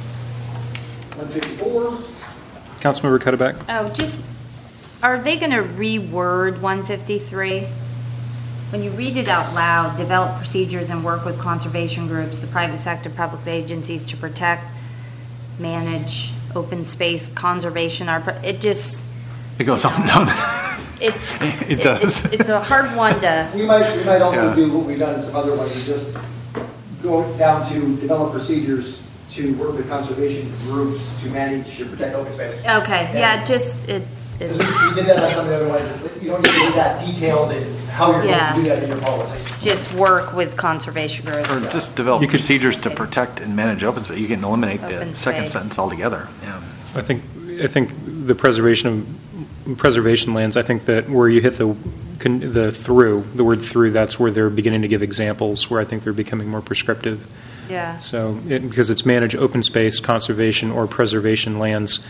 154. Councilmember Cutterback. Are they going to reword 153? When you read it out loud, develop procedures and work with conservation groups, the private sector, public agencies to protect, manage open space, conservation, it goes on and on. It does. It's a hard one to... We might also Yeah. do what we've done in some other ones, is just go down to develop procedures to work with conservation groups to manage and protect open space. Okay, yeah, Because we did that on some of the other ones. You don't need to be that detailed in how you're going to do that in your policies. just work with conservation groups. Or just develop You could- procedures to protect and manage open space. You can eliminate the Open second space. sentence altogether. Yeah. I think the preservation lands, I think that where you hit the word through, that's where they're beginning to give examples where I think they're becoming more prescriptive. Yeah. So, because it's manage open space, conservation, or preservation lands,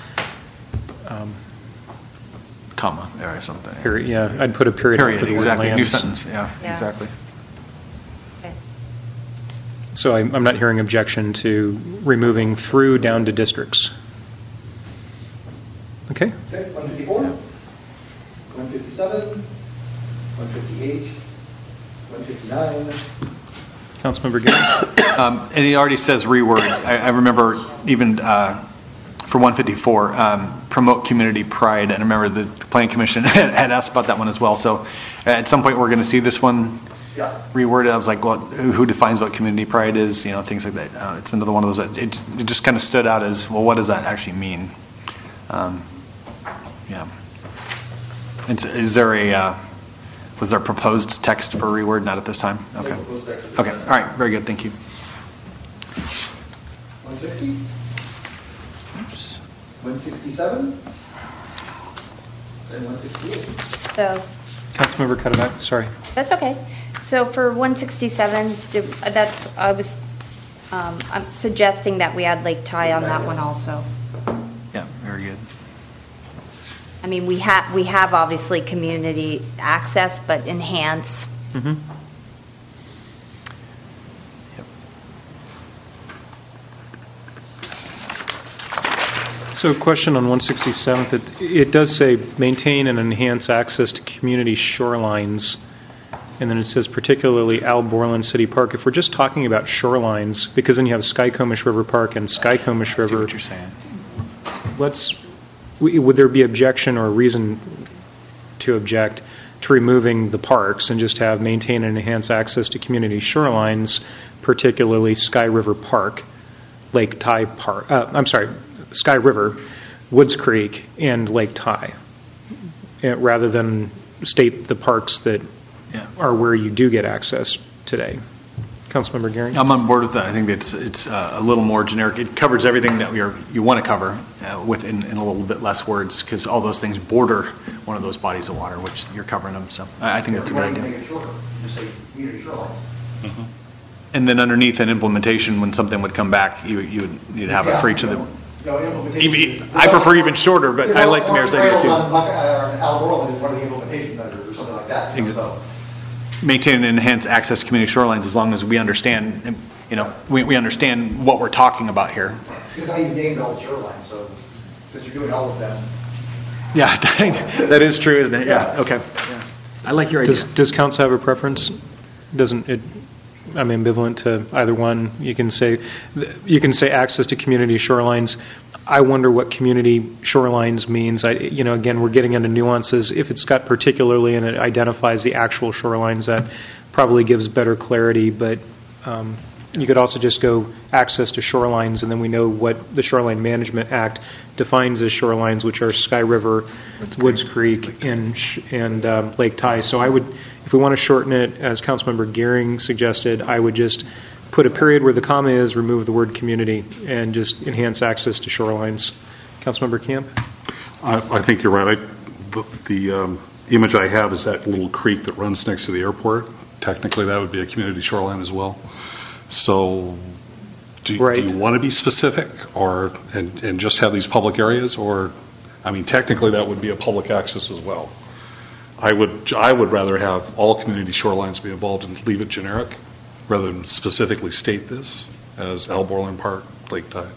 Comma or something. period, yeah, I'd put a period after the word Exactly. New lands. sentence. Yeah. Yeah. Exactly. Okay. So I'm not hearing objection to removing through down to districts. Okay? Okay, 154, 157, 158, 159. Councilmember Gary? And he already says reword. I remember even for 154, promote community pride. And I remember the Planning Commission had asked about that one as well. So at some point we're going to see this one Yeah. reworded. I was like, well, who defines what community pride is? Things like that. It's another one of those that it just kind of stood out as, well, what does that actually mean? Yeah. And so was there a proposed text for reword? Not at this time? Okay. No proposed text. Okay. All right. Very good. Thank you. 160, 167, and 168. So, Councilmember Cuddeback, sorry. that's okay. So for 167, I'm suggesting that we add Lake Ty on that one also. Yeah, very good. I mean, we have obviously community access, but enhance. Mm-hmm. So a question on 167th, it does say maintain and enhance access to community shorelines, and then it says particularly Al Borland City Park. If we're just talking about shorelines, because then you have Skycomish River Park and Skycomish I see River. what you're saying. Would there be objection or reason to object to removing the parks and just have maintain and enhance access to community shorelines, particularly Sky River Park, Lake Ty Park, Sky River, Woods Creek, and Lake Ty, rather than state the parks that are where you do get access today? Councilmember Gehring? I'm on board with that. I think it's a little more generic. It covers everything that you want to cover in a little bit less words, because all those things border one of those bodies of water, which you're covering them. So I think that's a good idea. Make it shorter, just say community shorelines. Mm-hmm. And then underneath an implementation, when something would come back, you'd have it for each of them. I prefer even shorter, but I like the mayor's idea too. Al Borland is one of the implementation measures or something like that. So. Maintain and enhance access to community shorelines, as long as we understand, we understand what we're talking about here. Because now you've named all the shorelines, so since you're doing all of them. Yeah, that is true, isn't it? Yeah. Okay. Yeah. I like your idea. Does council have a preference? I'm ambivalent to either one. You can say access to community shorelines. I wonder what community shorelines means. Again, we're getting into nuances. If it's got particularly and it identifies the actual shorelines, that probably gives better clarity. But you could also just go access to shorelines, and then we know what the Shoreline Management Act defines as shorelines, which are Sky River, Woods Creek, and Lake Ty. So I would, if we want to shorten it, as Councilmember Gehring suggested, I would just put a period where the comma is, remove the word community, and just enhance access to shorelines. Councilmember Camp? I think you're right. The image I have is that little creek that runs next to the airport. Technically, that would be a community shoreline as well. So do you want to be specific and just have these public areas? Or, I mean, technically that would be a public access as well. I would rather have all community shorelines be involved and leave it generic rather than specifically state this as Al Borland Park, Lake Ty.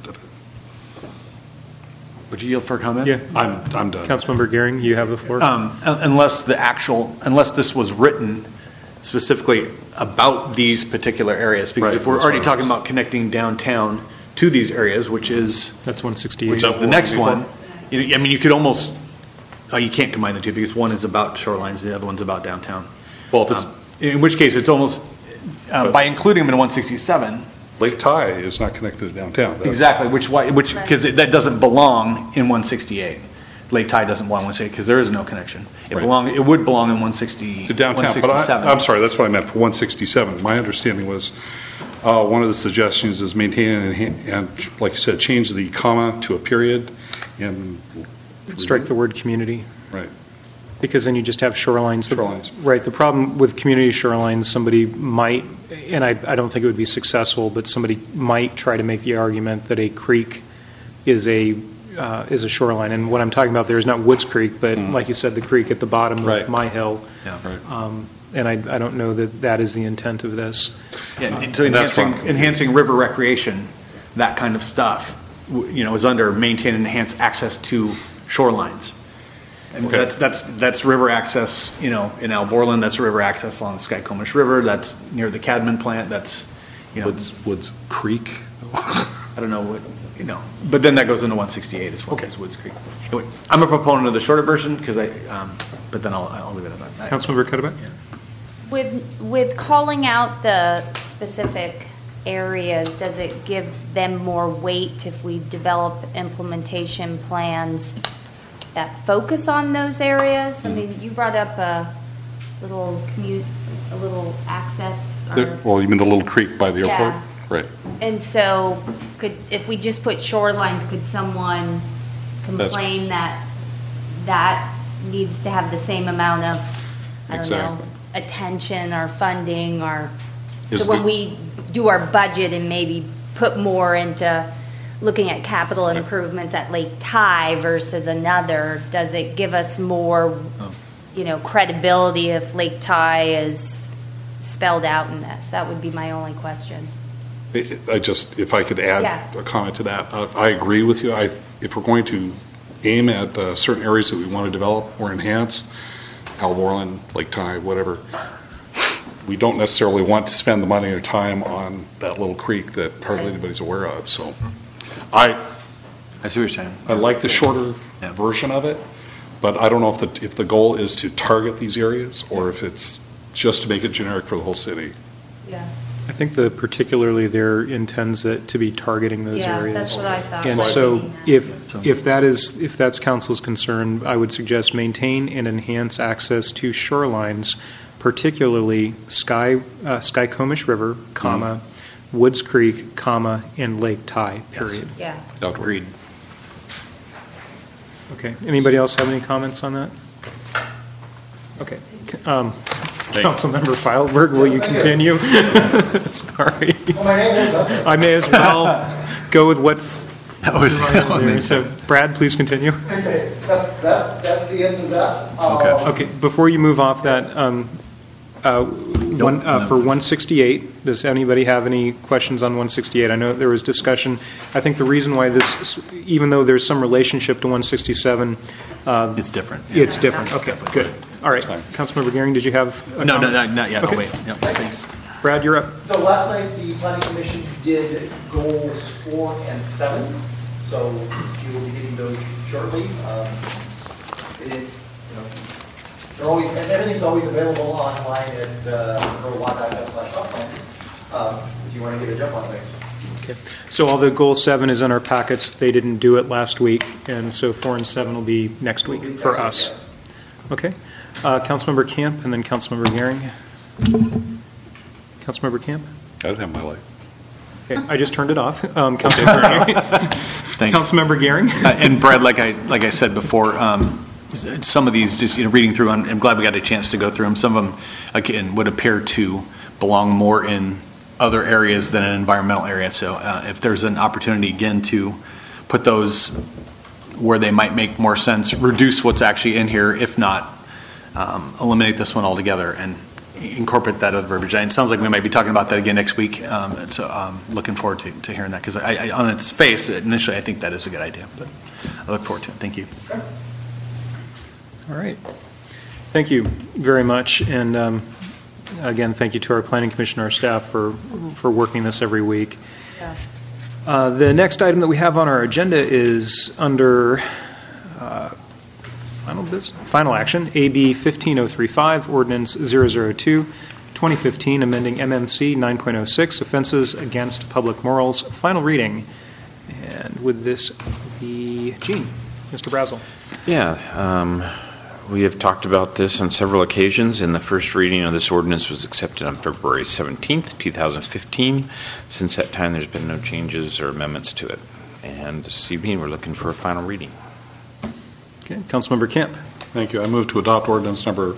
Would you yield for a comment? Yeah. I'm done. Councilmember Gehring, you have the floor. Unless this was written specifically about these particular areas, because if we're already talking about connecting downtown to these areas, which is that's 168. Which is the next one. You could almost you can't combine the two, because one is about shorelines, the other one's about downtown. Well, if in which case it's almost by including them in 167. Lake Ty is not connected to downtown. Exactly, because that doesn't belong in 168. Lake Ty doesn't belong in 168 because there is no connection. It would belong in 160 to downtown. 167. But I'm sorry, that's what I meant for 167. My understanding was one of the suggestions is maintain and like you said, change the comma to a period and strike the word community. Right. Because then you just have shorelines. Shorelines. Right. The problem with community shorelines, somebody might, and I don't think it would be successful, but somebody might try to make the argument that a creek is a shoreline. And what I'm talking about there is not Woods Creek, but like you said, the creek at the bottom of My Hill. Yeah. Right. And I don't know that is the intent of this. Yeah, so enhancing river recreation, that kind of stuff, is under maintain and enhance access to shorelines. And that's river access, in Al Borland, that's river access along the Skycomish River, that's near the Cadman plant, that's, Woods Creek? I don't know what, but then that goes into 168 as well as Woods Creek. Anyway, I'm a proponent of the shorter version, because but then I'll leave it at that. Councilmember Cuddeback? Yeah. With calling out the specific areas, does it give them more weight if we develop implementation plans that focus on those areas? I mean, you brought up a little access. You mean the little creek by the airport? Yeah. Right. And so, if we just put shorelines, could someone complain that needs to have the same amount of, I don't know, Exactly. attention or funding or, Is so when the- we do our budget and maybe put more into looking at capital improvements at Lake Ty versus another, does it give us more, credibility if Lake Ty is spelled out in this? That would be my only question. If I could add Yeah. a comment to that, I agree with you. If we're going to aim at certain areas that we want to develop or enhance, Halborland, Lake Ty, whatever, we don't necessarily want to spend the money or time on that little creek that hardly anybody's aware of. So I see what you're saying. I like the shorter version of it, but I don't know if the goal is to target these areas or if it's just to make it generic for the whole city. Yeah. I think the particularly there intends it to be targeting those areas. Yeah, that's what I thought. And by so reading that. if that's council's concern, I would suggest maintain and enhance access to shorelines, particularly Skycomish River, comma, Woods Creek, comma, and Lake Ty, period. Yeah. Agreed. Okay. Anybody else have any comments on that? Okay. Councilmember Feilberg, will you continue? Sorry. Well, my name is up. I may as well go with what. That was So, Brad, please continue. Okay, that's the end of that. Okay, before you move off that, for 168, does anybody have any questions on 168? I know there was discussion. I think the reason why this, even though there's some relationship to 167, It's different. it's different. Okay, good. All right, Councilmember Gehring, did you have a No, comment? not yet. Okay. No, wait. No, thanks. Brad, you're up. So last night, the planning commission did goals 4 and 7, so you will be getting those shortly. They're always, and everything's always available online at rwanda.gov/upland if you want to get a jump on things. Okay. So all the goal 7 is in our packets. They didn't do it last week, and so 4 and 7 will be next week for us. Okay. Councilmember Camp, and then Councilmember Gehring. Councilmember Camp. I don't have my light. Okay, I just turned it off. Councilmember Gehring. Thanks. Councilmember Gehring. And Brad, like I said before, some of these, just reading through, I'm glad we got a chance to go through them. Some of them, again, would appear to belong more in other areas than an environmental area. So if there's an opportunity, again, to put those where they might make more sense, reduce what's actually in here, if not, eliminate this one altogether and incorporate that other verbiage. And it sounds like we might be talking about that again next week. So looking forward to hearing that, because on its face, initially, I think that is a good idea. But I look forward to it. Thank you. All right. Thank you very much. And again, thank you to our Planning Commission, our staff, for working this every week. Yeah. The next item that we have on our agenda is under final action, AB 15035, Ordinance 002-2015, amending MMC 9.06, Offenses Against Public Morals, final reading. And would this be Gene? Mr. Brazel. Yeah. We have talked about this on several occasions, and the first reading of this ordinance was accepted on February 17th, 2015. Since that time, there's been no changes or amendments to it. And this evening, we're looking for a final reading. Okay, Councilmember Camp. Thank you. I move to adopt ordinance number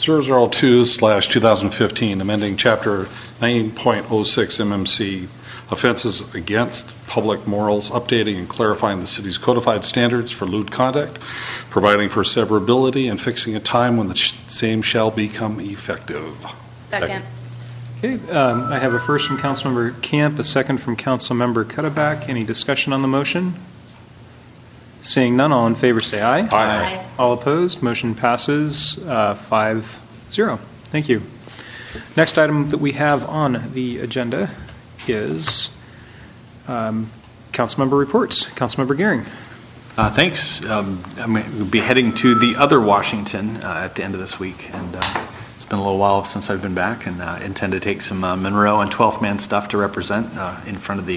002/2015, amending Chapter 9.06 MMC, Offenses Against Public Morals, updating and clarifying the city's codified standards for lewd conduct, providing for severability, and fixing a time when the same shall become effective. Second. Okay, I have a first from Councilmember Camp, a second from Councilmember Cuddeback. Any discussion on the motion? Seeing none, all in favor say aye. Aye. All opposed, motion passes 5-0. Thank you. Next item that we have on the agenda is Councilmember reports. Councilmember Gehring. Thanks. I'm going to be heading to the other Washington at the end of this week, and it's been a little while since I've been back, and intend to take some Monroe and 12th Man stuff to represent in front of the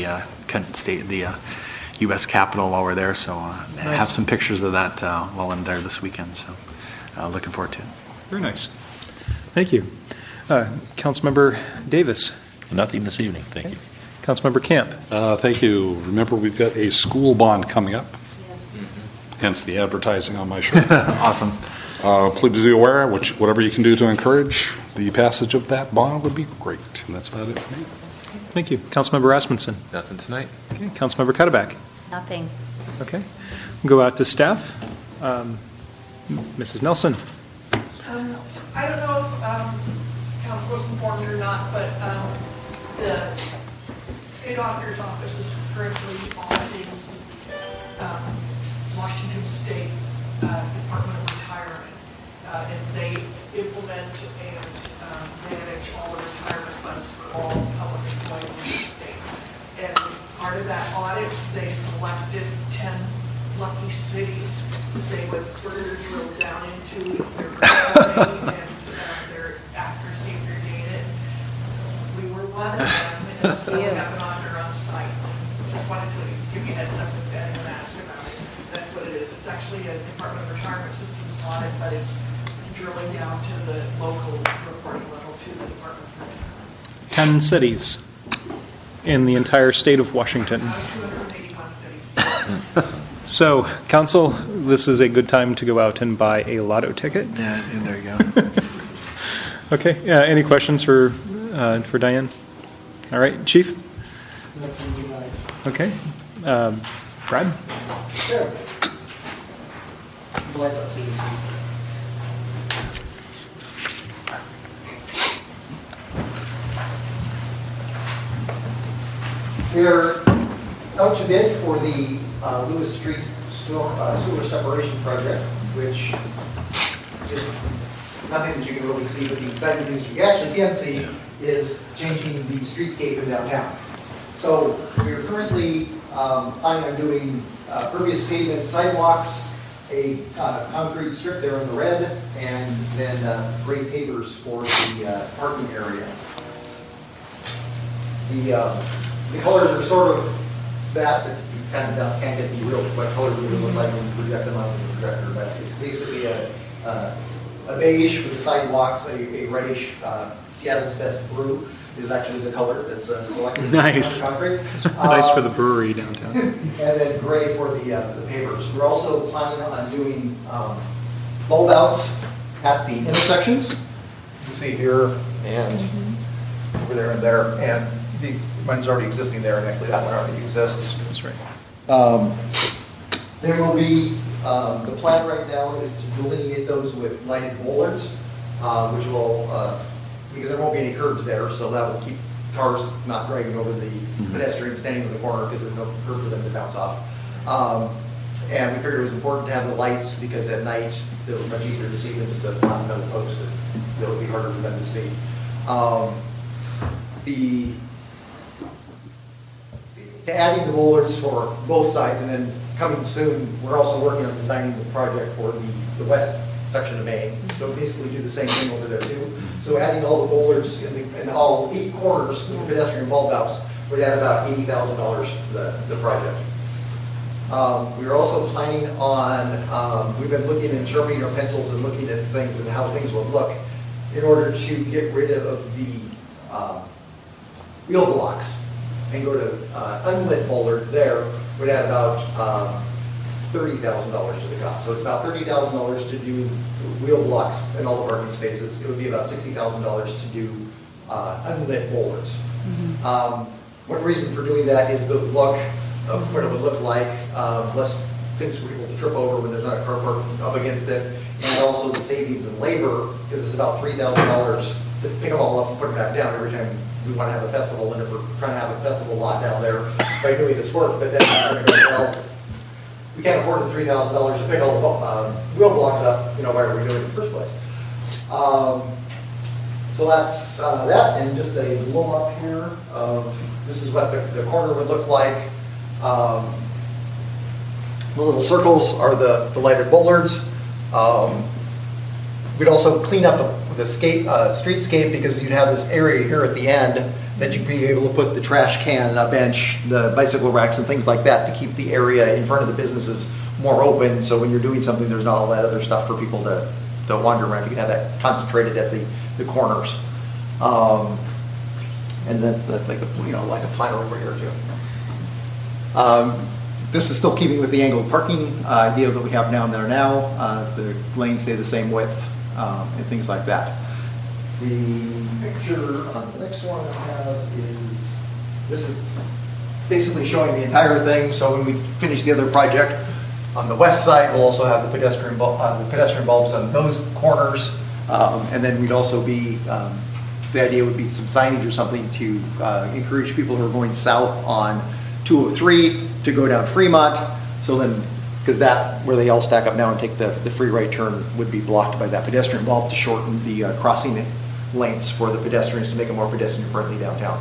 U.S. Capitol while we're there. So Nice. have some pictures of that while I'm there this weekend. So looking forward to it. Very nice. Thank you. Councilmember Davis. Nothing this evening, thank you. Councilmember Camp. Thank you. Remember, we've got a school bond coming up, hence the advertising on my shirt. Awesome. Please be aware, whatever you can do to encourage the passage of that bond would be great. And that's about it for me. Thank you. Councilmember Rasmussen. Nothing tonight. Okay. Councilmember Cutterback. Nothing. Okay. We'll go out to staff. Mrs. Nelson. I don't know if council was informed or not, but the state auditor's office is currently auditing Washington State Department of Retirement, and they implement and manage all the retirement funds for all public employees in the state. And part of that audit, they selected 10 lucky cities that they would further drill down into their performing and their accuracy of their data. We were one of them, and so we have an auditor on site. Just wanted to give you a heads up with that and ask about it. That's what it is. It's actually a Department of Retirement Systems audit, but it's drilling down to the local reporting level to the Department of Retirement. 10 cities in the entire state of Washington. 281 cities. So, council, this is a good time to go out and buy a lotto ticket. Yeah, there you go. Okay. Any questions for Diane? All right, Chief. Okay. Brad. Sure. We're out to bid for the Lewis Street sewer separation project, which is nothing that you can really see, but the exciting news you actually can see is changing the streetscape in downtown. So we are currently planning on doing pervious pavement sidewalks, a concrete strip there in the red, and then gray pavers for the parking area. The colors are sort of that you kind of can't get the real what colors really look like when you project them onto the projector, but it's basically a beige for the sidewalks, a reddish Seattle's Best Brew is actually the color that's selected. Nice. Concrete. Nice for the brewery downtown. And then gray for the pavers. We're also planning on doing bulb outs at the intersections. You can see here and over there and there, and the one's already existing there, and actually that one already exists. That's right. There will be, the plan right now is to delineate those with lighted bollards, which will, because there won't be any curbs there, so that will keep cars not driving over the pedestrians standing in the corner because there's no curb for them to bounce off. And we figured it was important to have the lights because at night they're much easier to see than just a metal post that will be harder for them to see. Adding the bollards for both sides, and then coming soon, we're also working on designing the project for the west section of Main. So basically do the same thing over there too. So adding all the bollards in all 8 corners with the pedestrian bulb outs would add about $80,000 to the project. We're also planning on, we've been looking and sharpening our pencils and looking at things and how things will look in order to get rid of the wheel blocks and go to unlit bollards there would add about $30,000 to the cost. So it's about $30,000 to do wheel blocks in all the parking spaces. It would be about $60,000 to do unlit bollards. One reason for doing that is the look of what it would look like, less things for people to trip over when there's not a car parked up against it, and also the savings in labor, because it's about $3,000 to pick them all up and put them back down every time we want to have a festival, and if we're trying to have a festival lot down there by doing this work, but then we're going to go, well, we can't afford the $3,000 to pick all the wheel blocks up, why are we doing it in the first place? So that's that, and just a blow up here of, this is what the corner would look like. The little circles are the lighted bollards. We'd also clean up the streetscape because you'd have this area here at the end that you'd be able to put the trash can, a bench, the bicycle racks, and things like that to keep the area in front of the businesses more open. So when you're doing something, there's not all that other stuff for people to wander around. You can have that concentrated at the corners, and then like a planter over here too. this is still keeping with the angled parking idea that we have down there now. The lanes stay the same width and things like that. The picture on the next one I have is, this is basically showing the entire thing. So when we finish the other project, on the west side, we'll also have the pedestrian bulbs on those corners. And then we'd also be, the idea would be some signage or something to encourage people who are going south on 203 to go down Fremont. So then, because that, where they all stack up now and take the free right turn, would be blocked by that pedestrian bulb to shorten the crossing lengths for the pedestrians to make it more pedestrian friendly downtown.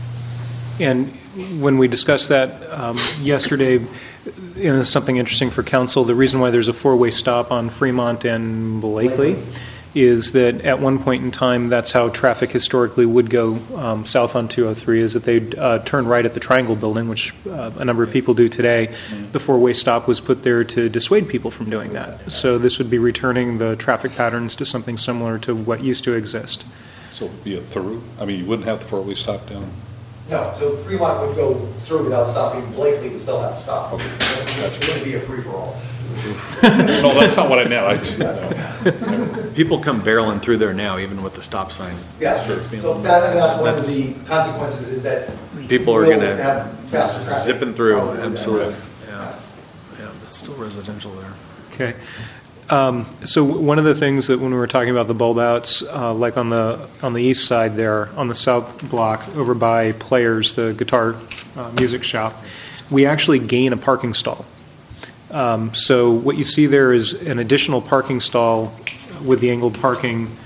And when we discussed that yesterday, and it's something interesting for council, the reason why there's a four-way stop on Fremont and Blakely is that at one point in time, that's how traffic historically would go south on 203, is that they'd turn right at the Triangle Building, which a number of people do today. The four-way stop was put there to dissuade people from doing that. So this would be returning the traffic patterns to something similar to what used to exist. So it would be a through? I mean, you wouldn't have the four-way stop down? No, so Fremont would go through without stopping. Blakely would still have to stop. Okay. It wouldn't be a free-for-all. No, that's not what I meant. I just, People come barreling through there now, even with the stop sign. Yeah, so that's one of the consequences, is that people are going to have faster traffic zipping through. Absolutely. Yeah, but still residential there. Okay. So one of the things that when we were talking about the bulb outs, like on the east side there, on the south block over by Players, the guitar music shop, we actually gain a parking stall. So what you see there is an additional parking stall with the angled parking.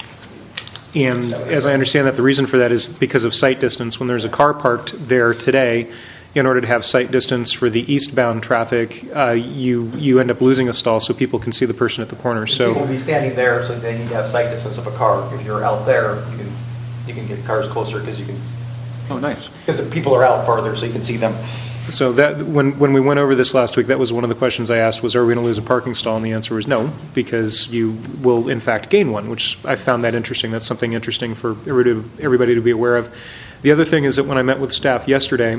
And as I understand that, the reason for that is because of sight distance. When there's a car parked there today, in order to have sight distance for the eastbound traffic, you end up losing a stall so people can see the person at the corner. So people will be standing there, so they need to have sight distance of a car. If you're out there, you can get cars closer because you can. Oh, nice. Because the people are out farther, so you can see them. So that when we went over this last week, that was one of the questions I asked was, are we going to lose a parking stall? And the answer was no, because you will in fact gain one, which I found that interesting. That's something interesting for everybody to be aware of. The other thing is that when I met with staff yesterday,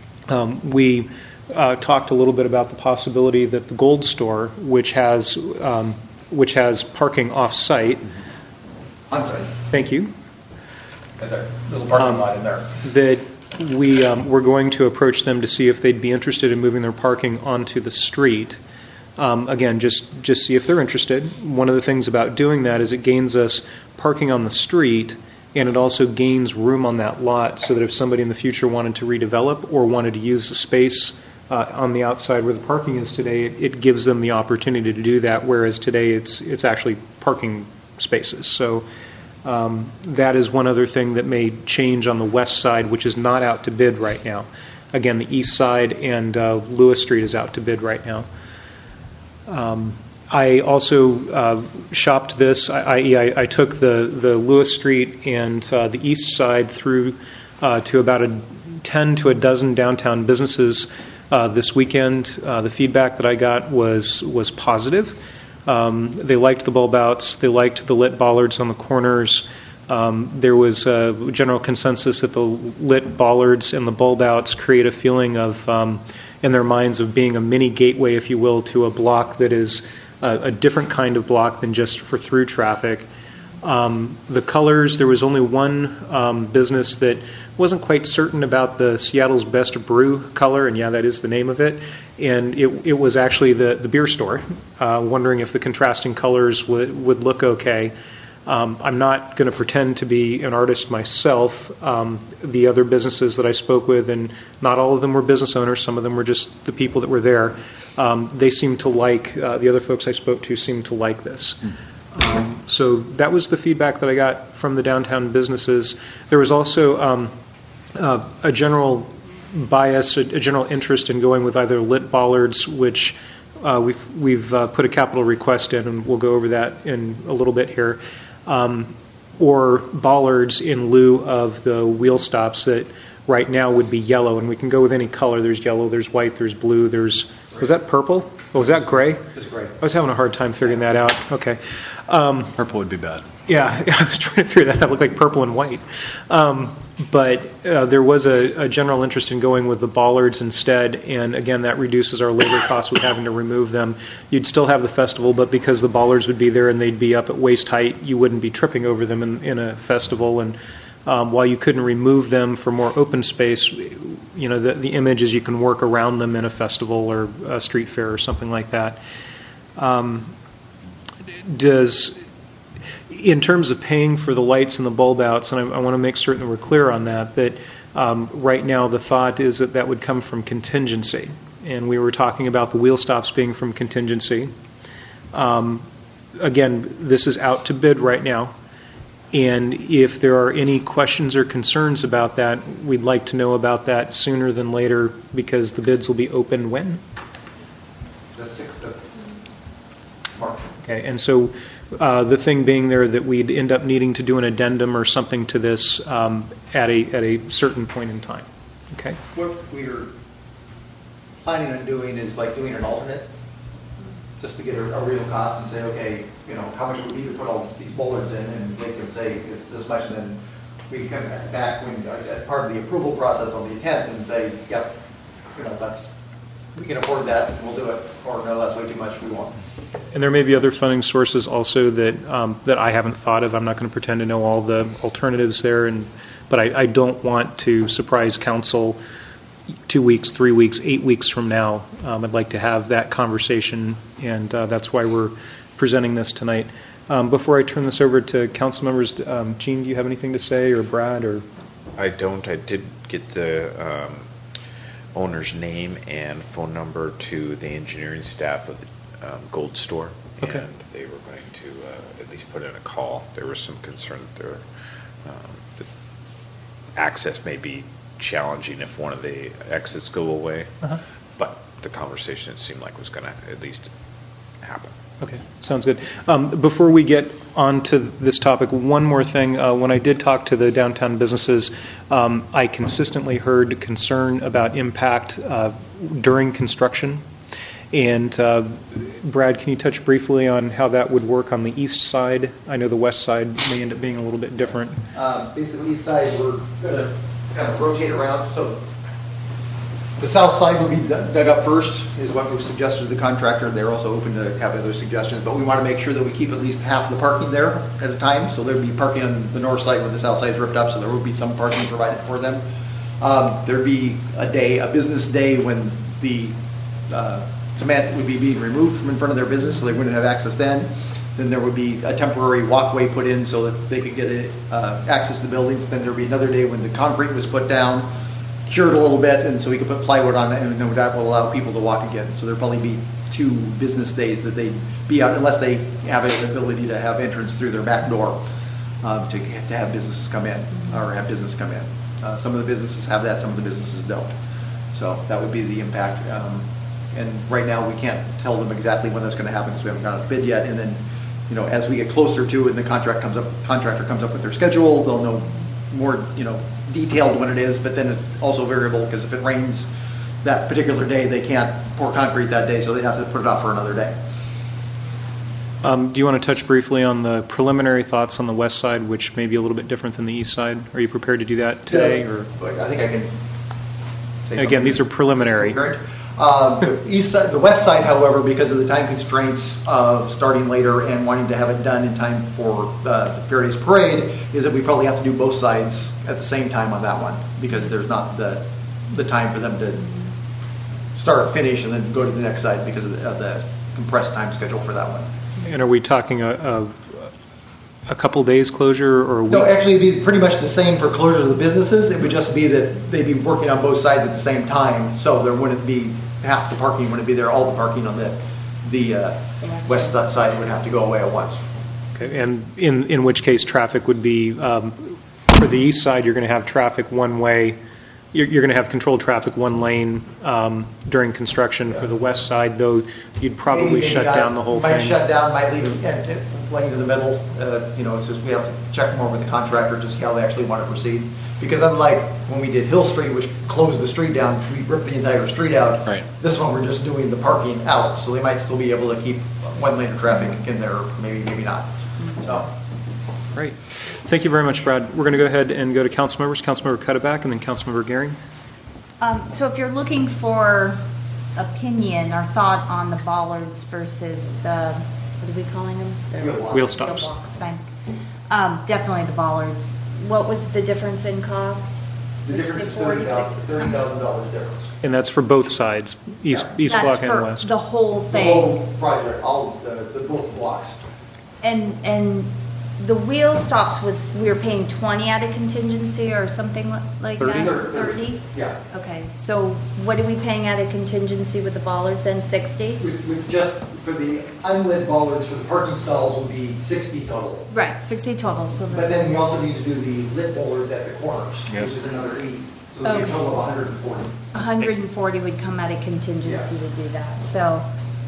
we talked a little bit about the possibility that the Gold Store, which has parking off-site. On-site. Thank you. There's a little parking lot in there. That we're going to approach them to see if they'd be interested in moving their parking onto the street. Again, just see if they're interested. One of the things about doing that is it gains us parking on the street, and it also gains room on that lot so that if somebody in the future wanted to redevelop or wanted to use the space on the outside where the parking is today, it gives them the opportunity to do that, whereas today it's actually parking spaces. So that is one other thing that may change on the west side, which is not out to bid right now. Again, the east side and Lewis Street is out to bid right now. I also shopped this, i.e. I took the Lewis Street and the east side through to about 10 to a dozen downtown businesses this weekend. The feedback that I got was positive. They liked the bulb outs. They liked the lit bollards on the corners. There was a general consensus that the lit bollards and the bulb outs create a feeling of, in their minds, of being a mini gateway, if you will, to a block that is a different kind of block than just for through traffic. The colors, there was only one business that wasn't quite certain about the Seattle's Best Brew color, and yeah, that is the name of it. And it was actually the beer store, wondering if the contrasting colors would look okay. I'm not going to pretend to be an artist myself. The other businesses that I spoke with, and not all of them were business owners, some of them were just the people that were there, they seemed to like, the other folks I spoke to seemed to like this. So that was the feedback that I got from the downtown businesses. There was also a general bias, a general interest in going with either lit bollards, which we've put a capital request in, and we'll go over that in a little bit here, or bollards in lieu of the wheel stops that right now would be yellow, and we can go with any color. There's yellow, there's white, there's blue, was that purple? Oh, was that gray? Just gray. I was having a hard time figuring that out. Okay. Purple would be bad. Yeah, I was trying to figure that out. It looked like purple and white. But there was a general interest in going with the bollards instead, and again, that reduces our labor costs with having to remove them. You'd still have the festival, but because the bollards would be there and they'd be up at waist height, you wouldn't be tripping over them in a festival. And while you couldn't remove them for more open space, the image is you can work around them in a festival or a street fair or something like that. In terms of paying for the lights and the bulb outs, and I want to make certain that we're clear on that right now the thought is that would come from contingency. And we were talking about the wheel stops being from contingency. Again, this is out to bid right now. And if there are any questions or concerns about that, we'd like to know about that sooner than later, because the bids will be open when? The 6th of March. Okay, and so the thing being there that we'd end up needing to do an addendum or something to this at a certain point in time. Okay. What we're planning on doing is like doing an alternate, just to get a real cost and say, okay, how much would we need to put all these bollards in, and they can say it's this much, and then we can come back when part of the approval process on the 10th and say, yep, we can afford that, we'll do it, or no, that's way too much, we won't. And there may be other funding sources also that I haven't thought of. I'm not going to pretend to know all the alternatives there, but I don't want to surprise council 2 weeks, 3 weeks, 8 weeks from now. I'd like to have that conversation, and that's why we're presenting this tonight. Before I turn this over to council members, Gene, do you have anything to say, or Brad? Or I don't. I did get the owner's name and phone number to the engineering staff of the Gold Store, okay. And they were going to at least put in a call. There was some concern that the access may be challenging if one of the exits go away, but the conversation, it seemed like, was going to at least happen. Okay, sounds good. Before we get on to this topic, one more thing. When I did talk to the downtown businesses, I consistently heard concern about impact during construction. And Brad, can you touch briefly on how that would work on the east side? I know the west side may end up being a little bit different. Basically, east side, we're going to kind of rotate around. So the south side will be dug up first, is what we've suggested to the contractor. They're also open to have other suggestions, but we want to make sure that we keep at least half the parking there at a time. So there'll be parking on the north side when the south side is ripped up, so there will be some parking provided for them. There'd be a business day when the cement would be being removed from in front of their business, so they wouldn't have access then. Then there would be a temporary walkway put in so that they could get access to the buildings. Then there would be another day when the concrete was put down, cured a little bit, and so we could put plywood on it, and then that will allow people to walk again. So there'll probably be 2 business days that they'd be out, unless they have an ability to have entrance through their back door to have businesses come in, or have business come in. Some of the businesses have that, some of the businesses don't. So that would be the impact. And right now we can't tell them exactly when that's going to happen because we haven't got a bid yet. And then, as we get closer to it and the contractor comes up with their schedule, they'll know more, detailed when it is. But then it's also variable, because if it rains that particular day, they can't pour concrete that day, so they have to put it off for another day. Do you want to touch briefly on the preliminary thoughts on the west side, which may be a little bit different than the east side? Are you prepared to do that today? Or I think I can say again, these are preliminary. The west side, however, because of the time constraints of starting later and wanting to have it done in time for the Fair Days Parade, is that we probably have to do both sides at the same time on that one, because there's not the time for them to start, finish, and then go to the next side because of the compressed time schedule for that one. And are we talking a couple days closure, or a week? No, actually it'd be pretty much the same for closures of the businesses. It would just be that they'd be working on both sides at the same time, so there wouldn't be half the parking wouldn't be there. All the parking on the west side would have to go away at once. Okay, and in which case traffic would be, for the east side, you're going to have traffic one way you're going to have controlled traffic one lane during construction. For the west side, though, you'd probably Maybe shut not. down the whole Might thing. shut down, might leave lane in the middle. It's just we have to check more with the contractor to see how they actually want to proceed. Because unlike when we did Hill Street, which closed the street down, we ripped the entire street out. Right. This one, we're just doing the parking out, so they might still be able to keep one lane of traffic in there, maybe not. So. Great. Thank you very much, Brad. We're going to go ahead and go to council members. Councilmember Cuddeback and then Councilmember Gehring. So if you're looking for opinion or thought on the bollards versus the, what are we calling them? Wheel stops. Wheel walks, fine. Definitely the bollards. What was the difference in cost? The difference is $30,000 difference. And that's for both sides, east block and west. That's for the whole The thing. whole project, all the both blocks. And the wheel stops was, we were paying 20 out of contingency or something like 30? that? 30? Yeah. Okay, so what are we paying out of contingency with the bollards then, 60? With just, for the unlit bollards for the parking stalls would be 60 total. Right, 60 total. So But then we also need to do the lit bollards at the corners, which is another 80. So it'd be a total of 140. 140 would come out of contingency Yeah. to do that. So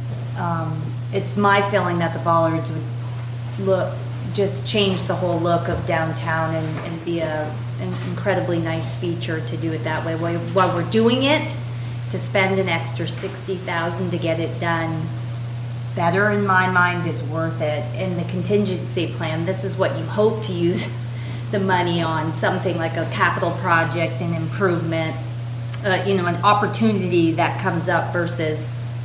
it's my feeling that the bollards would just change the whole look of downtown and be an incredibly nice feature to do it that way. While we're doing it, to spend an extra $60,000 to get it done better in my mind is worth it. In the contingency plan, this is what you hope to use the money on, something like a capital project, an improvement, an opportunity that comes up versus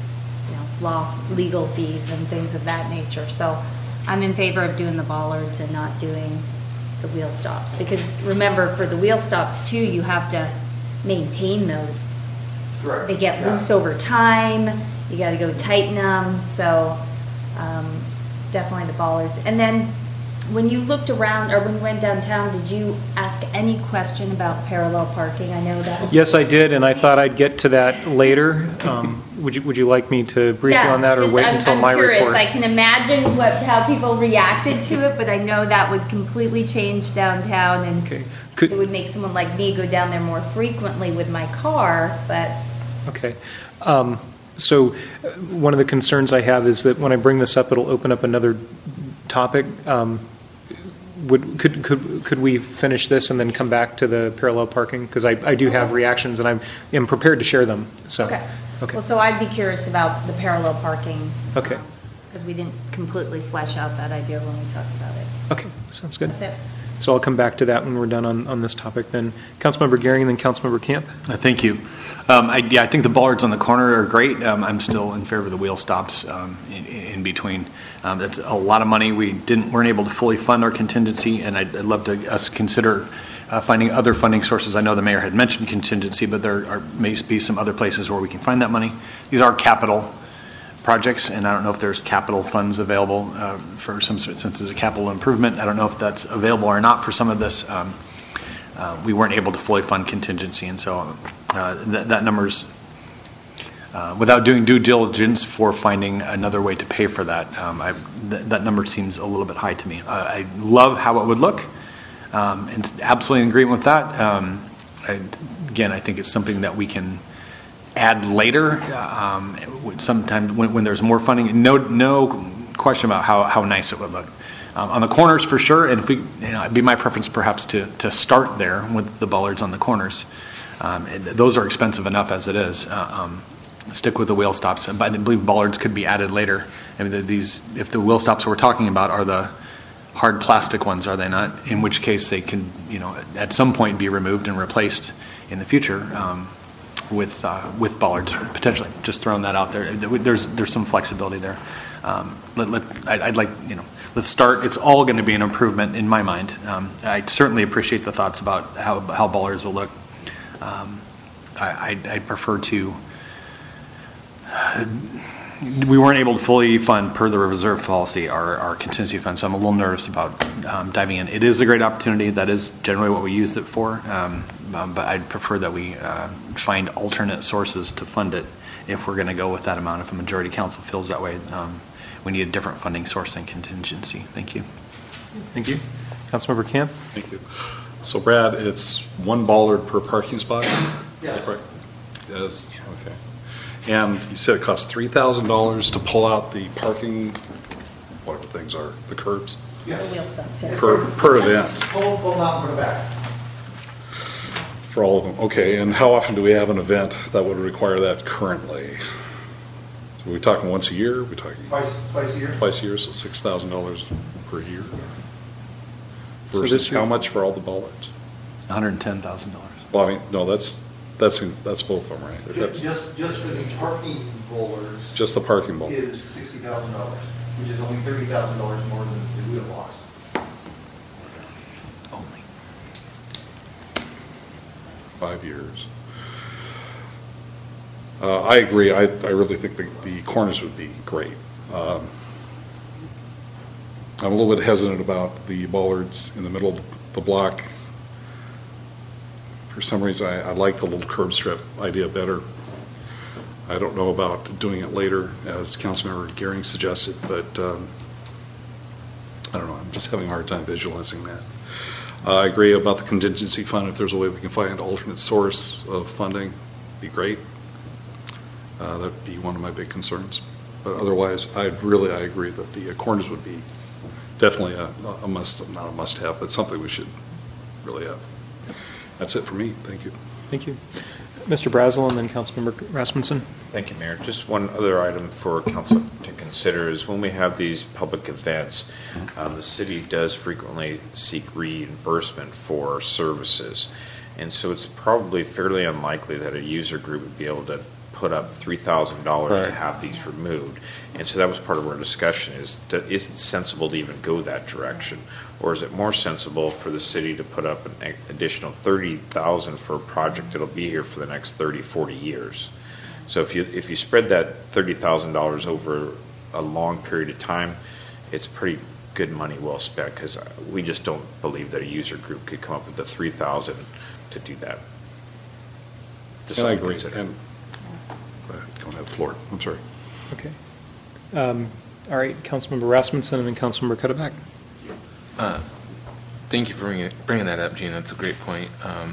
legal fees and things of that nature. So I'm in favor of doing the bollards and not doing the wheel stops. Because remember, for the wheel stops too, you have to maintain those. Correct. They get loose over time. You got to go tighten them. So definitely the bollards. And then when you looked around or when you went downtown, did you ask any question about parallel parking? I know that. Yes, I did, and I thought I'd get to that later. Would you like me to brief you on that or wait until my report? I can imagine how people reacted to it, but I know that would completely change downtown, and it would make someone like me go down there more frequently with my car. But okay. So one of the concerns I have is that when I bring this up, it'll open up another topic. Could we finish this and then come back to the parallel parking? Because I do have reactions and I'm prepared to share them. So okay. Well, so I'd be curious about the parallel parking. Okay. Because we didn't completely flesh out that idea when we talked about it. Okay, sounds good. That's it. So I'll come back to that when we're done on this topic then. Councilmember Gehring and then Councilmember Camp. Thank you. I think the bollards on the corner are great. I'm still in favor of the wheel stops in between. That's a lot of money. We weren't able to fully fund our contingency, and I'd love us consider finding other funding sources. I know the mayor had mentioned contingency, but there may be some other places where we can find that money. These are capital projects, and I don't know if there's capital funds available for some, since there's a capital improvement. I don't know if that's available or not for some of this. We weren't able to fully fund contingency, and so that number's without doing due diligence for finding another way to pay for that. That number seems a little bit high to me. I love how it would look, and absolutely in agreement with that. Again, I think it's something that we can add later, sometime when there's more funding. No question about how nice it would look. On the corners for sure, and if it'd be my preference perhaps to start there with the bollards on the corners. Those are expensive enough as it is. Stick with the wheel stops, but I believe bollards could be added later. I mean, if the wheel stops we're talking about are the hard plastic ones, are they not? In which case they can, at some point be removed and replaced in the future. With bollards potentially, just throwing that out there. There's some flexibility there. I'd like let's start. It's all going to be an improvement in my mind. I certainly appreciate the thoughts about how bollards will look. I prefer to. We weren't able to fully fund per the reserve policy our contingency fund, so I'm a little nervous about diving in. It is a great opportunity. That is generally what we used it for, but I'd prefer that we find alternate sources to fund it if we're going to go with that amount. If a majority council feels that way, we need a different funding source than contingency. Thank you. Thank you. Councilmember Camp. Thank you. So Brad, it's one bollard per parking spot? Yes. Right. Yes, okay. And you said it costs $3,000 to pull out the parking, whatever things are, the curbs? Yes. Per event, Pull them out and put it back. for all of them. Okay, and how often do we have an event that would require that currently? So are we talking once a year? Are we talking Twice a year. twice a year, so $6,000 per year? So Versus this year- how much for all the bollards? $110,000. Well, I mean, no, that's both of them, right? That's Just for the parking rollers just the parking bollard. is $60,000, which is only $30,000 more than the wheel blocks. Only. 5 years. I agree. I really think the corners would be great. I'm a little bit hesitant about the bollards in the middle of the block. For some reason, I like the little curb strip idea better. I don't know about doing it later, as Councilmember Gehring suggested, but I don't know. I'm just having a hard time visualizing that. I agree about the contingency fund. If there's a way we can find an alternate source of funding, it'd be great. That'd be one of my big concerns. But otherwise, I agree that the corners would be definitely a must, not a must-have, but something we should really have. That's it for me. Thank you. Thank you. Mr. Brazel and then Councilmember Rasmussen. Thank you, Mayor. Just one other item for council to consider is when we have these public events, the city does frequently seek reimbursement for services. And so it's probably fairly unlikely that a user group would be able to put up $3,000 to have these removed. And so that was part of our discussion is it sensible to even go that direction? Or is it more sensible for the city to put up an additional $30,000 for a project that'll be here for the next 30, 40 years? So if you spread that $30,000 over a long period of time, it's pretty good money well spent, because we just don't believe that a user group could come up with the $3,000 to do that. Just And I agree. consider. And go ahead, go ahead, floor. I'm sorry. Okay. All right, Councilmember Rasmussen and then Councilmember Cuddeback. Thank you for bringing that up, Gene. That's a great point.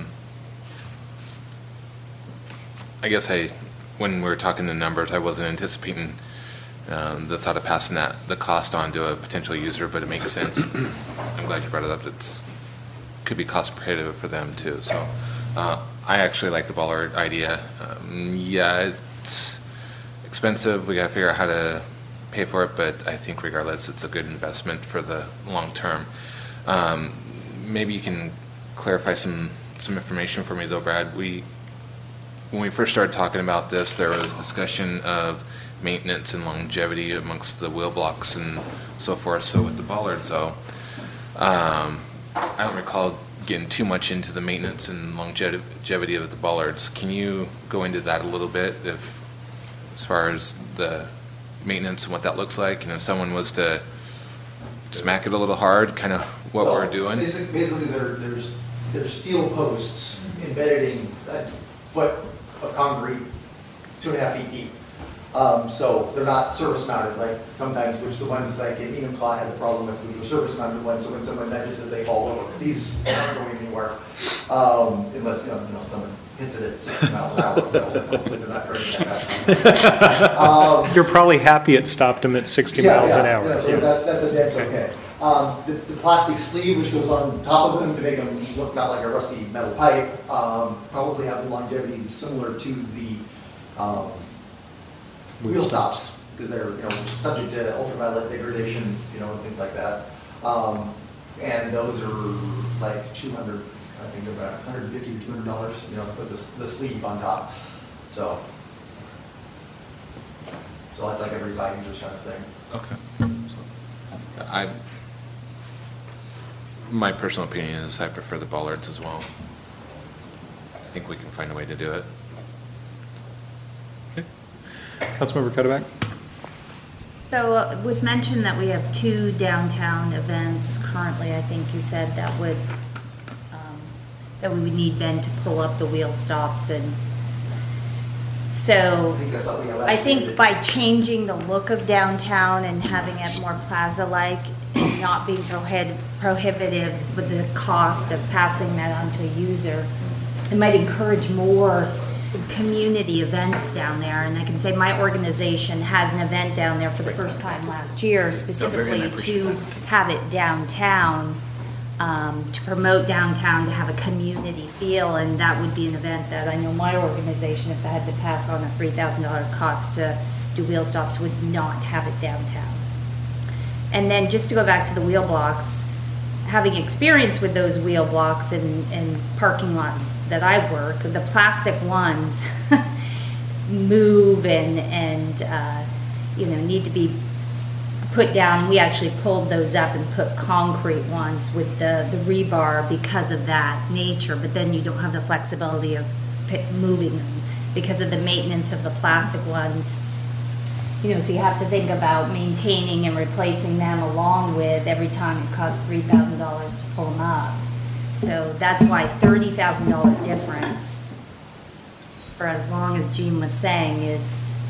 I guess when we were talking the numbers, I wasn't anticipating the thought of passing the cost on to a potential user, but it makes sense. I'm glad you brought it up. It could be cost prohibitive for them too. So I actually like the bollard idea. Yeah, it's expensive. We got to figure out how to pay for it, but I think regardless, it's a good investment for the long term. Maybe you can clarify some information for me though, Brad. When we first started talking about this, there was discussion of maintenance and longevity amongst the wheel blocks and so forth. So with the bollards, though, I don't recall getting too much into the maintenance and longevity of the bollards. Can you go into that a little bit, as far as the maintenance and what that looks like? And if someone was to smack it a little hard, kind of what we're doing? Basically, there's steel posts embedded in a foot of concrete, 2.5 feet deep. So they're not surface mounted like sometimes, which the ones like in Enumclaw had the problem with the surface mounted ones. So when someone measures it, they fall over. These aren't going anywhere unless someone hits it at 60 miles an hour. So hopefully they're not turning that fast. You're probably happy it stopped them at 60 miles an hour. Yeah, so that's okay. The plastic sleeve, which goes on top of them to make them look not like a rusty metal pipe, probably has a longevity similar to the wheel stops, because they're subject to ultraviolet degradation, and things like that. And those are like $200, I think about $150 to $200, with the sleeve on top. So that's like every 5 years kind of thing. Okay. My personal opinion is I prefer the bollards as well. I think we can find a way to do it. Okay. Councilmember Cuddeback. So it was mentioned that we have 2 downtown events currently. I think you said that we would need Ben to pull up the wheel stops and So that's what we have. I think by changing the look of downtown and having it more plaza-like and not being prohibitive with the cost of passing that on to a user, it might encourage more community events down there. And I can say my organization has an event down there for the first time last year, specifically to have it downtown, to promote downtown, to have a community feel, and that would be an event that I know my organization, if I had to pass on a $3,000 cost to do wheel stops, would not have it downtown. And then just to go back to the wheel blocks, having experience with those wheel blocks in parking lots that I work, the plastic ones move and need to be put down. We actually pulled those up and put concrete ones with the rebar because of that nature, but then you don't have the flexibility of moving them because of the maintenance of the plastic ones. So you have to think about maintaining and replacing them along with every time it costs $3,000 to pull them up. So that's why $30,000 difference for as long as Gene was saying is,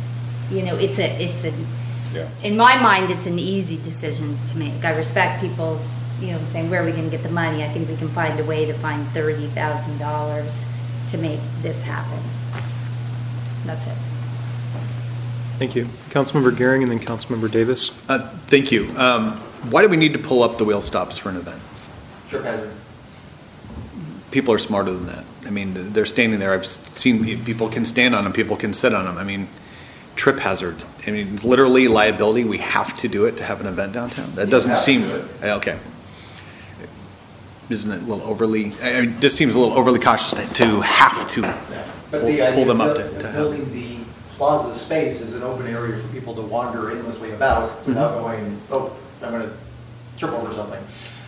in my mind, it's an easy decision to make. I respect people, saying, where are we going to get the money? I think we can find a way to find $30,000 to make this happen. That's it. Thank you. Councilmember Gehring and then Councilmember Davis. Thank you. Why do we need to pull up the wheel stops for an event? Trip hazard. People are smarter than that. I mean, they're standing there. I've seen people can stand on them, people can sit on them. I mean, trip hazard. I mean, literally liability. We have to do it to have an event downtown. That doesn't seem okay. Isn't it a little overly? I mean, this seems a little overly cautious to have to pull them up to have. Building the plaza space is an open area for people to wander aimlessly about without going, oh, I'm going to trip over something.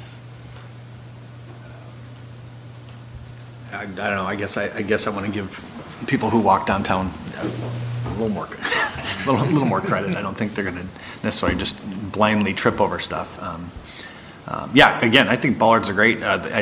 I don't know. I guess I want to give people who walk downtown a little more credit. I don't think they're going to necessarily just blindly trip over stuff. Again, I think bollards are great.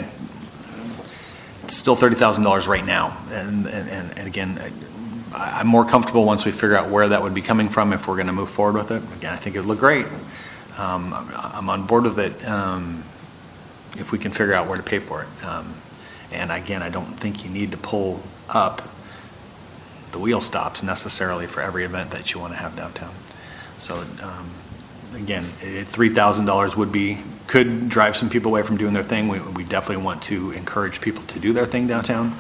It's still $30,000 right now, and again, I'm more comfortable once we figure out where that would be coming from if we're going to move forward with it. Again, I think it would look great. I'm on board with it if we can figure out where to pay for it. And again, I don't think you need to pull up the wheel stops necessarily for every event that you want to have downtown. So again, $3,000 could drive some people away from doing their thing. We definitely want to encourage people to do their thing downtown.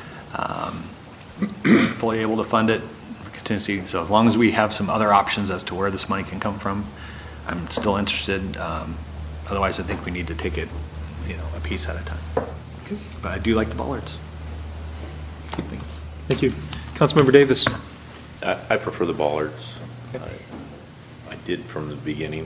Fully able to fund it, contingency. So as long as we have some other options as to where this money can come from, I'm still interested. Otherwise, I think we need to take it, a piece at a time. Okay. But I do like the bollards. Thanks. Thank you. Councilmember Davis. I prefer the bollards. I did from the beginning.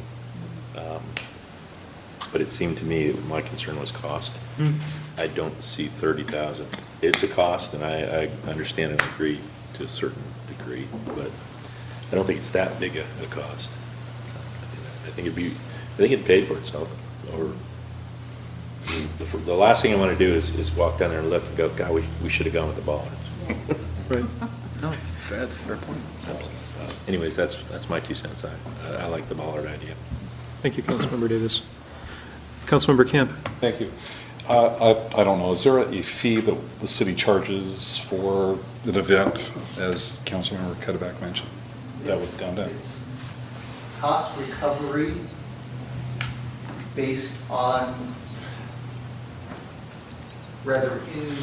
But it seemed to me my concern was cost. I don't see $30,000. It's a cost, and I understand and agree to a certain degree, but I don't think it's that big a cost. I think it'd pay for itself. Or the last thing I want to do is walk down there and look and go, God, we should have gone with the bollards. Right. No, that's a fair point. Anyways, that's my 2 cents. I like the bollard idea. Thank you, Councilmember Davis. Councilmember Camp. Thank you. I don't know. Is there a fee that the city charges for an event, as Councilmember Cuddeback mentioned? That was down there. Cost recovery based on rather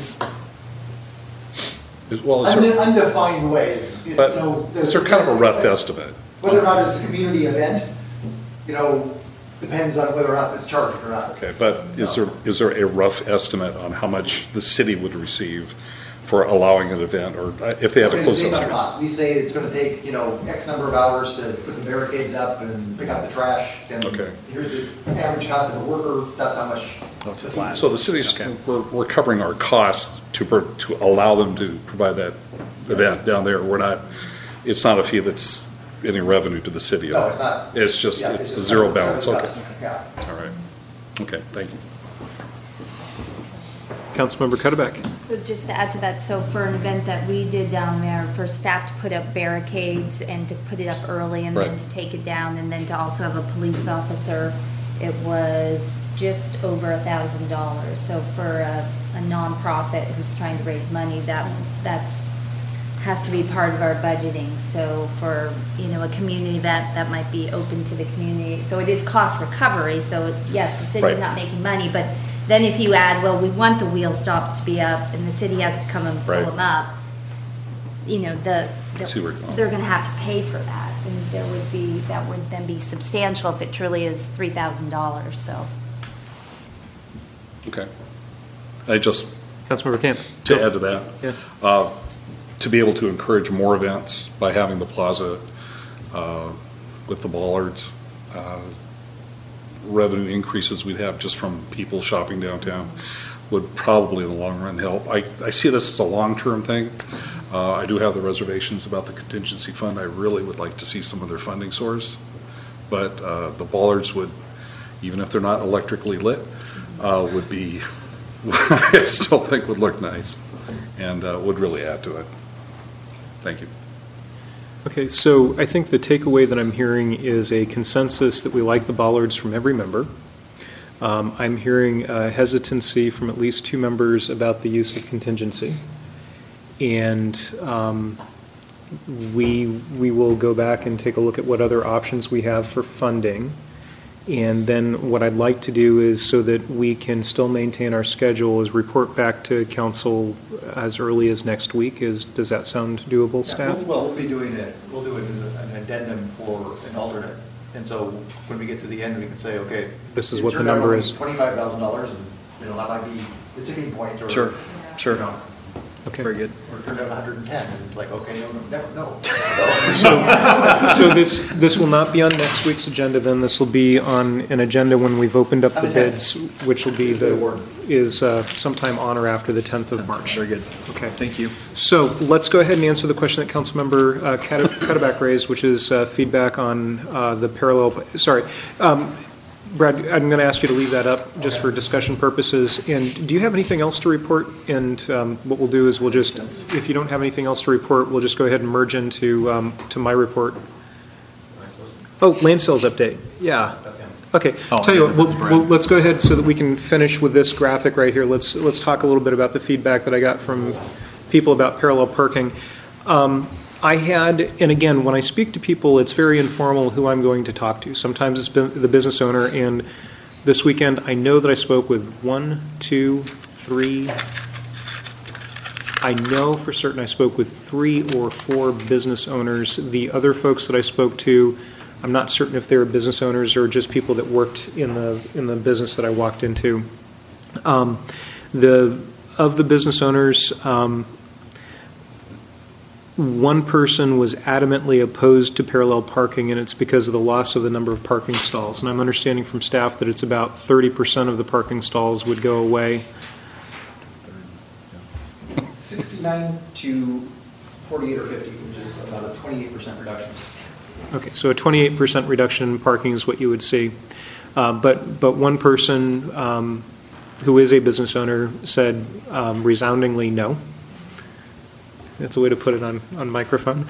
undefined ways. But is there kind of a rough estimate? Whether or not it's a community event, depends on whether or not it's charged or not. Okay, but is there a rough estimate on how much the city would receive for allowing an event, or if they have a close estimate? We say it's going to take X number of hours to put the barricades up and pick up the trash. And here's the average cost of a worker. That's how much. So the city's we're covering our costs to allow them to provide that event down there. It's not a fee that's any revenue to the city. No, it's not. It's just a zero balance. Okay. Yeah. All right. Okay. Thank you. Councilmember Cuddeback. So just to add to that, so for an event that we did down there, for staff to put up barricades and to put it up early and then Right. to take it down and then to also have a police officer, it was just over $1,000. So for a nonprofit who's trying to raise money, that has to be part of our budgeting. So for, a community event that might be open to the community. So it is cost recovery. So yes, the city's Right. not making money, but then if you add, well, we want the wheel stops to be up and the city has to come and pull Right. them up, See where you're going. they're going to have to pay for that. And that would then be substantial if it truly is $3,000. So. Okay. I just, Councilmember Camp. to add to that, Yeah. to be able to encourage more events by having the plaza with the bollards, revenue increases we'd have just from people shopping downtown would probably in the long run help. I see this as a long-term thing. I do have the reservations about the contingency fund. I really would like to see some of their funding source. But the bollards would, even if they're not electrically lit, would be, I still think would look nice and would really add to it. Thank you. Okay, so I think the takeaway that I'm hearing is a consensus that we like the bollards from every member. I'm hearing hesitancy from at least 2 members about the use of contingency. And we will go back and take a look at what other options we have for funding. And then what I'd like to do is, so that we can still maintain our schedule, is report back to council as early as next week. Does that sound doable, staff? Well, we'll be doing it. We'll do it as an addendum for an alternate. And so when we get to the end, we can say, okay, This is what the number is. $25,000, and that might be the tipping point. Or, Sure. Okay. Very good. Or it turned out 110, and it's like, okay, no. So this will not be on next week's agenda. Then this will be on an agenda when we've opened up the bids, which will be sometime on or after the 10th of March. Very good. Okay, thank you. So let's go ahead and answer the question that Councilmember Cuddeback raised, which is feedback on the parallel. Sorry. Brad, I'm going to ask you to leave that up just for discussion purposes. And do you have anything else to report? And what we'll do is if you don't have anything else to report, we'll just go ahead and merge into to my report. Oh, land sales update. Yeah. Okay. Tell you what, let's go ahead so that we can finish with this graphic right here. Let's talk a little bit about the feedback that I got from people about parallel parking. I had, and again, when I speak to people, it's very informal who I'm going to talk to. Sometimes it's been the business owner, and this weekend I know that I spoke with 1, 2, 3. I know for certain I spoke with 3 or 4 business owners. The other folks that I spoke to, I'm not certain if they were business owners or just people that worked in the business that I walked into. Of the business owners, one person was adamantly opposed to parallel parking, and it's because of the loss of the number of parking stalls. And I'm understanding from staff that it's about 30% of the parking stalls would go away. 69 to 48 or 50, which is about a 28% reduction. Okay, so a 28% reduction in parking is what you would see. But one person who is a business owner said resoundingly no. That's a way to put it on microphone.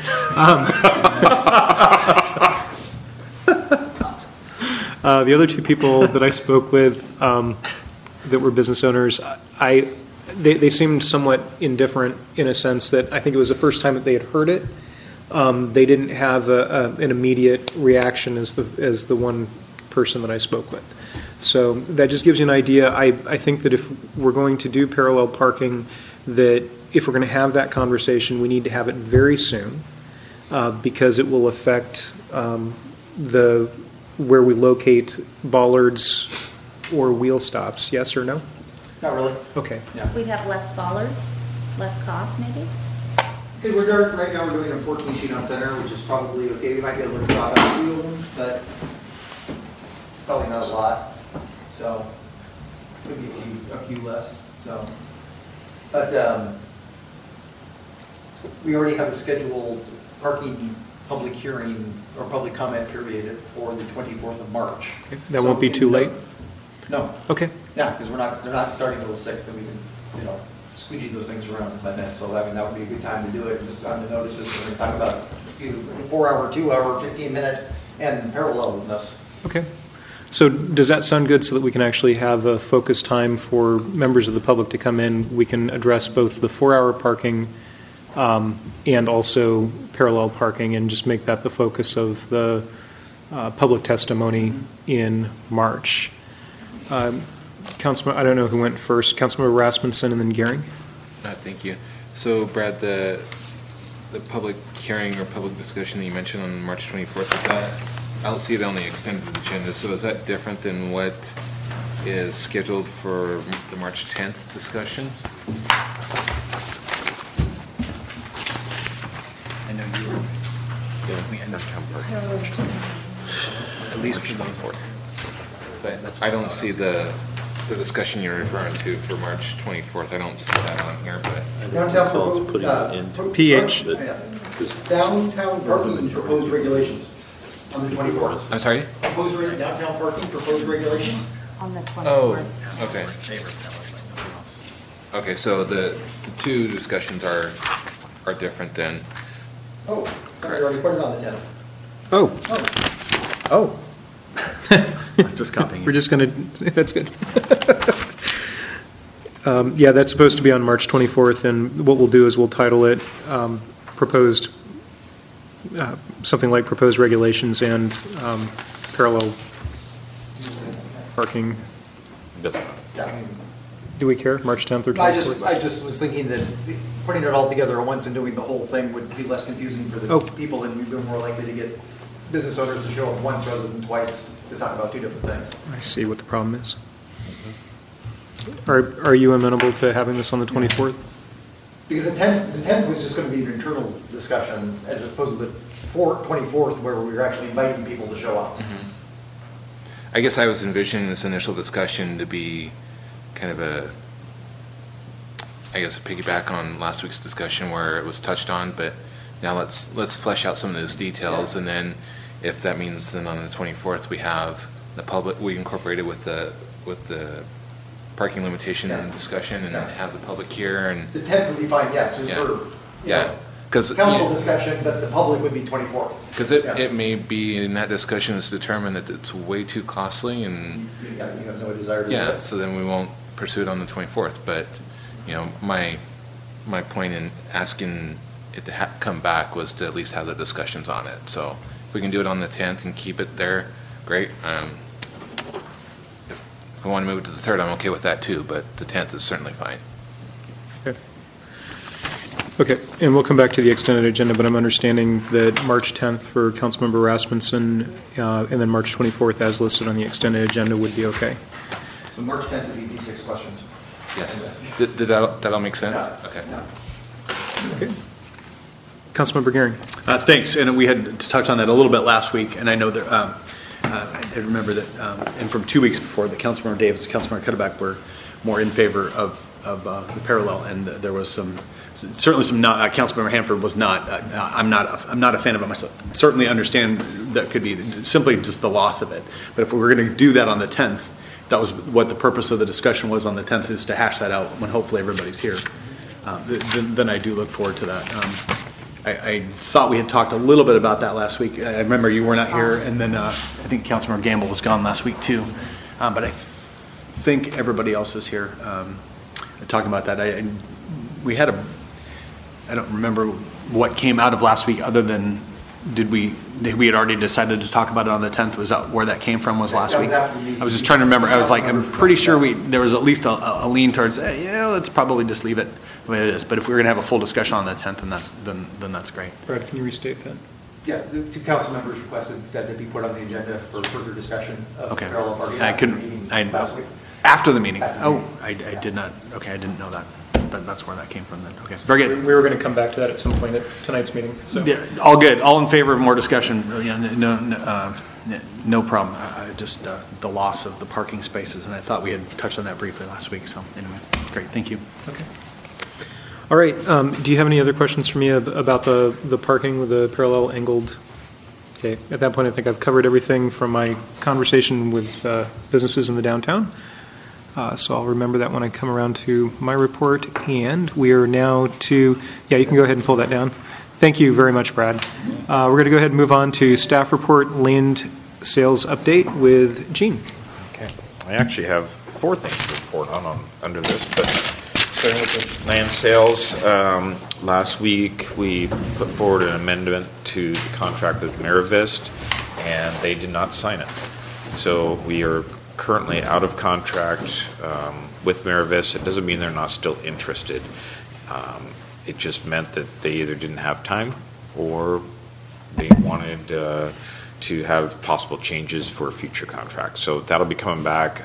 The other 2 people that I spoke with that were business owners, they seemed somewhat indifferent in a sense that I think it was the first time that they had heard it. They didn't have an immediate reaction as the one person that I spoke with. So that just gives you an idea. I think that if we're going to do parallel parking, that if we're going to have that conversation, we need to have it very soon because it will affect where we locate bollards or wheel stops. Yes or no? Not really. Okay. Yeah. We'd have less bollards, less cost maybe? Okay, right now we're doing a 14 sheet on center, which is probably okay. We might be able to drop out 2 of them, but it's probably not a lot. So could be a few less. So, but we already have a scheduled parking public hearing or public comment period for the 24th of March. Okay. That won't be too late? No. Okay. Yeah, because they're not starting until 6th, and we can squeegee those things around. But then, so I mean, that would be a good time to do it. Just on the notices, we're going to talk about 4-hour, 2-hour, 15-minute, and parallelness. Okay. So does that sound good so that we can actually have a focus time for members of the public to come in? We can address both the 4-hour parking and also parallel parking and just make that the focus of the public testimony in March. Councilman, I don't know who went first, Councilmember Rasmussen and then Gehring. Thank you. So, Brad, the public hearing or public discussion that you mentioned on March 24th, is that, I don't see it on the extended agenda, so is that different than what is scheduled for the March 10th discussion? I know you were we end up at least for the 24th. So I don't see the discussion you're referring to for March 24th. I don't see that on here, but Downtown parking proposed regulations on the 24th. I'm sorry? Downtown parking proposed regulations On the 24th. Oh, okay. Okay, so the two discussions are different then. Oh, sorry, I already put it on the 10th. Oh. It's just copying. We're just going to, that's good. Yeah, that's supposed to be on March 24th, and what we'll do is we'll title it proposed, something like proposed regulations and parallel parking. Do we care, March 10th or 24th? I just was thinking that putting it all together at once and doing the whole thing would be less confusing for the people, and we'd be more likely to get business owners to show up once rather than twice to talk about two different things. I see what the problem is. Are you amenable to having this on the 24th? Because the 10th was just going to be an internal discussion as opposed to the 24th where we were actually inviting people to show up. Mm-hmm. I guess I was envisioning this initial discussion to be kind of a piggyback on last week's discussion where it was touched on, but now let's flesh out some of those details, and then if that means then on the 24th we have the public, we incorporate it with the parking limitation discussion and have the public here. And the 10th would be fine, yes. Because council discussion, but the public would be 24th. Because it may be in that discussion it's determined that it's way too costly, and you have no desire to do it. So then we won't pursue it on the 24th. But my point in asking it to come back was to at least have the discussions on it. So if we can do it on the 10th and keep it there, great. If I want to move it to the 3rd, I'm okay with that too, but the 10th is certainly fine. Okay, and we'll come back to the extended agenda, but I'm understanding that March 10th for Councilmember Rasmussen and then March 24th as listed on the extended agenda would be okay. So March 10th would be these 6 questions. Yes. Did that all make sense? Okay. Councilmember Gehring. Thanks, and we had touched on that a little bit last week, and I know that I remember that, and from 2 weeks before, that Councilmember Davis and Councilmember Cuddeback were more in favor of the parallel, and there was certainly some not. Councilmember Hanford was not. I'm not a fan of it myself. Certainly understand that could be simply just the loss of it. But if we were going to do that on the 10th, that was what the purpose of the discussion was on the 10th, is to hash that out when hopefully everybody's here. Then I do look forward to that. I thought we had talked a little bit about that last week. I remember you were not here, and then I think Councilmember Gamble was gone last week too. But I think everybody else is here talking about that. We had I don't remember what came out of last week other than we had already decided to talk about it on the 10th. Was that where that came from? Was last week? I was just trying to remember. I was like, I'm pretty sure there was at least a lean towards, let's probably just leave it the way it is. But if we were going to have a full discussion on the 10th, then that's great. Brad, can you restate that? Yeah, the 2 council members requested that it be put on the agenda for further discussion of parallel parking. After the meeting. I did not. Okay, I didn't know that. That's where that came from then. Okay, very good. We were going to come back to that at some point at tonight's meeting. So. Yeah, all good. All in favor of more discussion. No problem. Just the loss of the parking spaces, and I thought we had touched on that briefly last week. So anyway, great. Thank you. Okay. All right. Do you have any other questions for me about the parking with the parallel angled? Okay. At that point, I think I've covered everything from my conversation with businesses in the downtown. So I'll remember that when I come around to my report. And we are now to, yeah, you can go ahead and pull that down. Thank you very much, Brad. We're going to go ahead and move on to staff report, land sales update with Gene. Okay. I actually have 4 things to report on under this, but starting with the land sales, last week we put forward an amendment to the contract with Maravist, and they did not sign it. So we are currently out of contract with Maravist. It doesn't mean they're not still interested. It just meant that they either didn't have time or they wanted to have possible changes for a future contract. So that'll be coming back.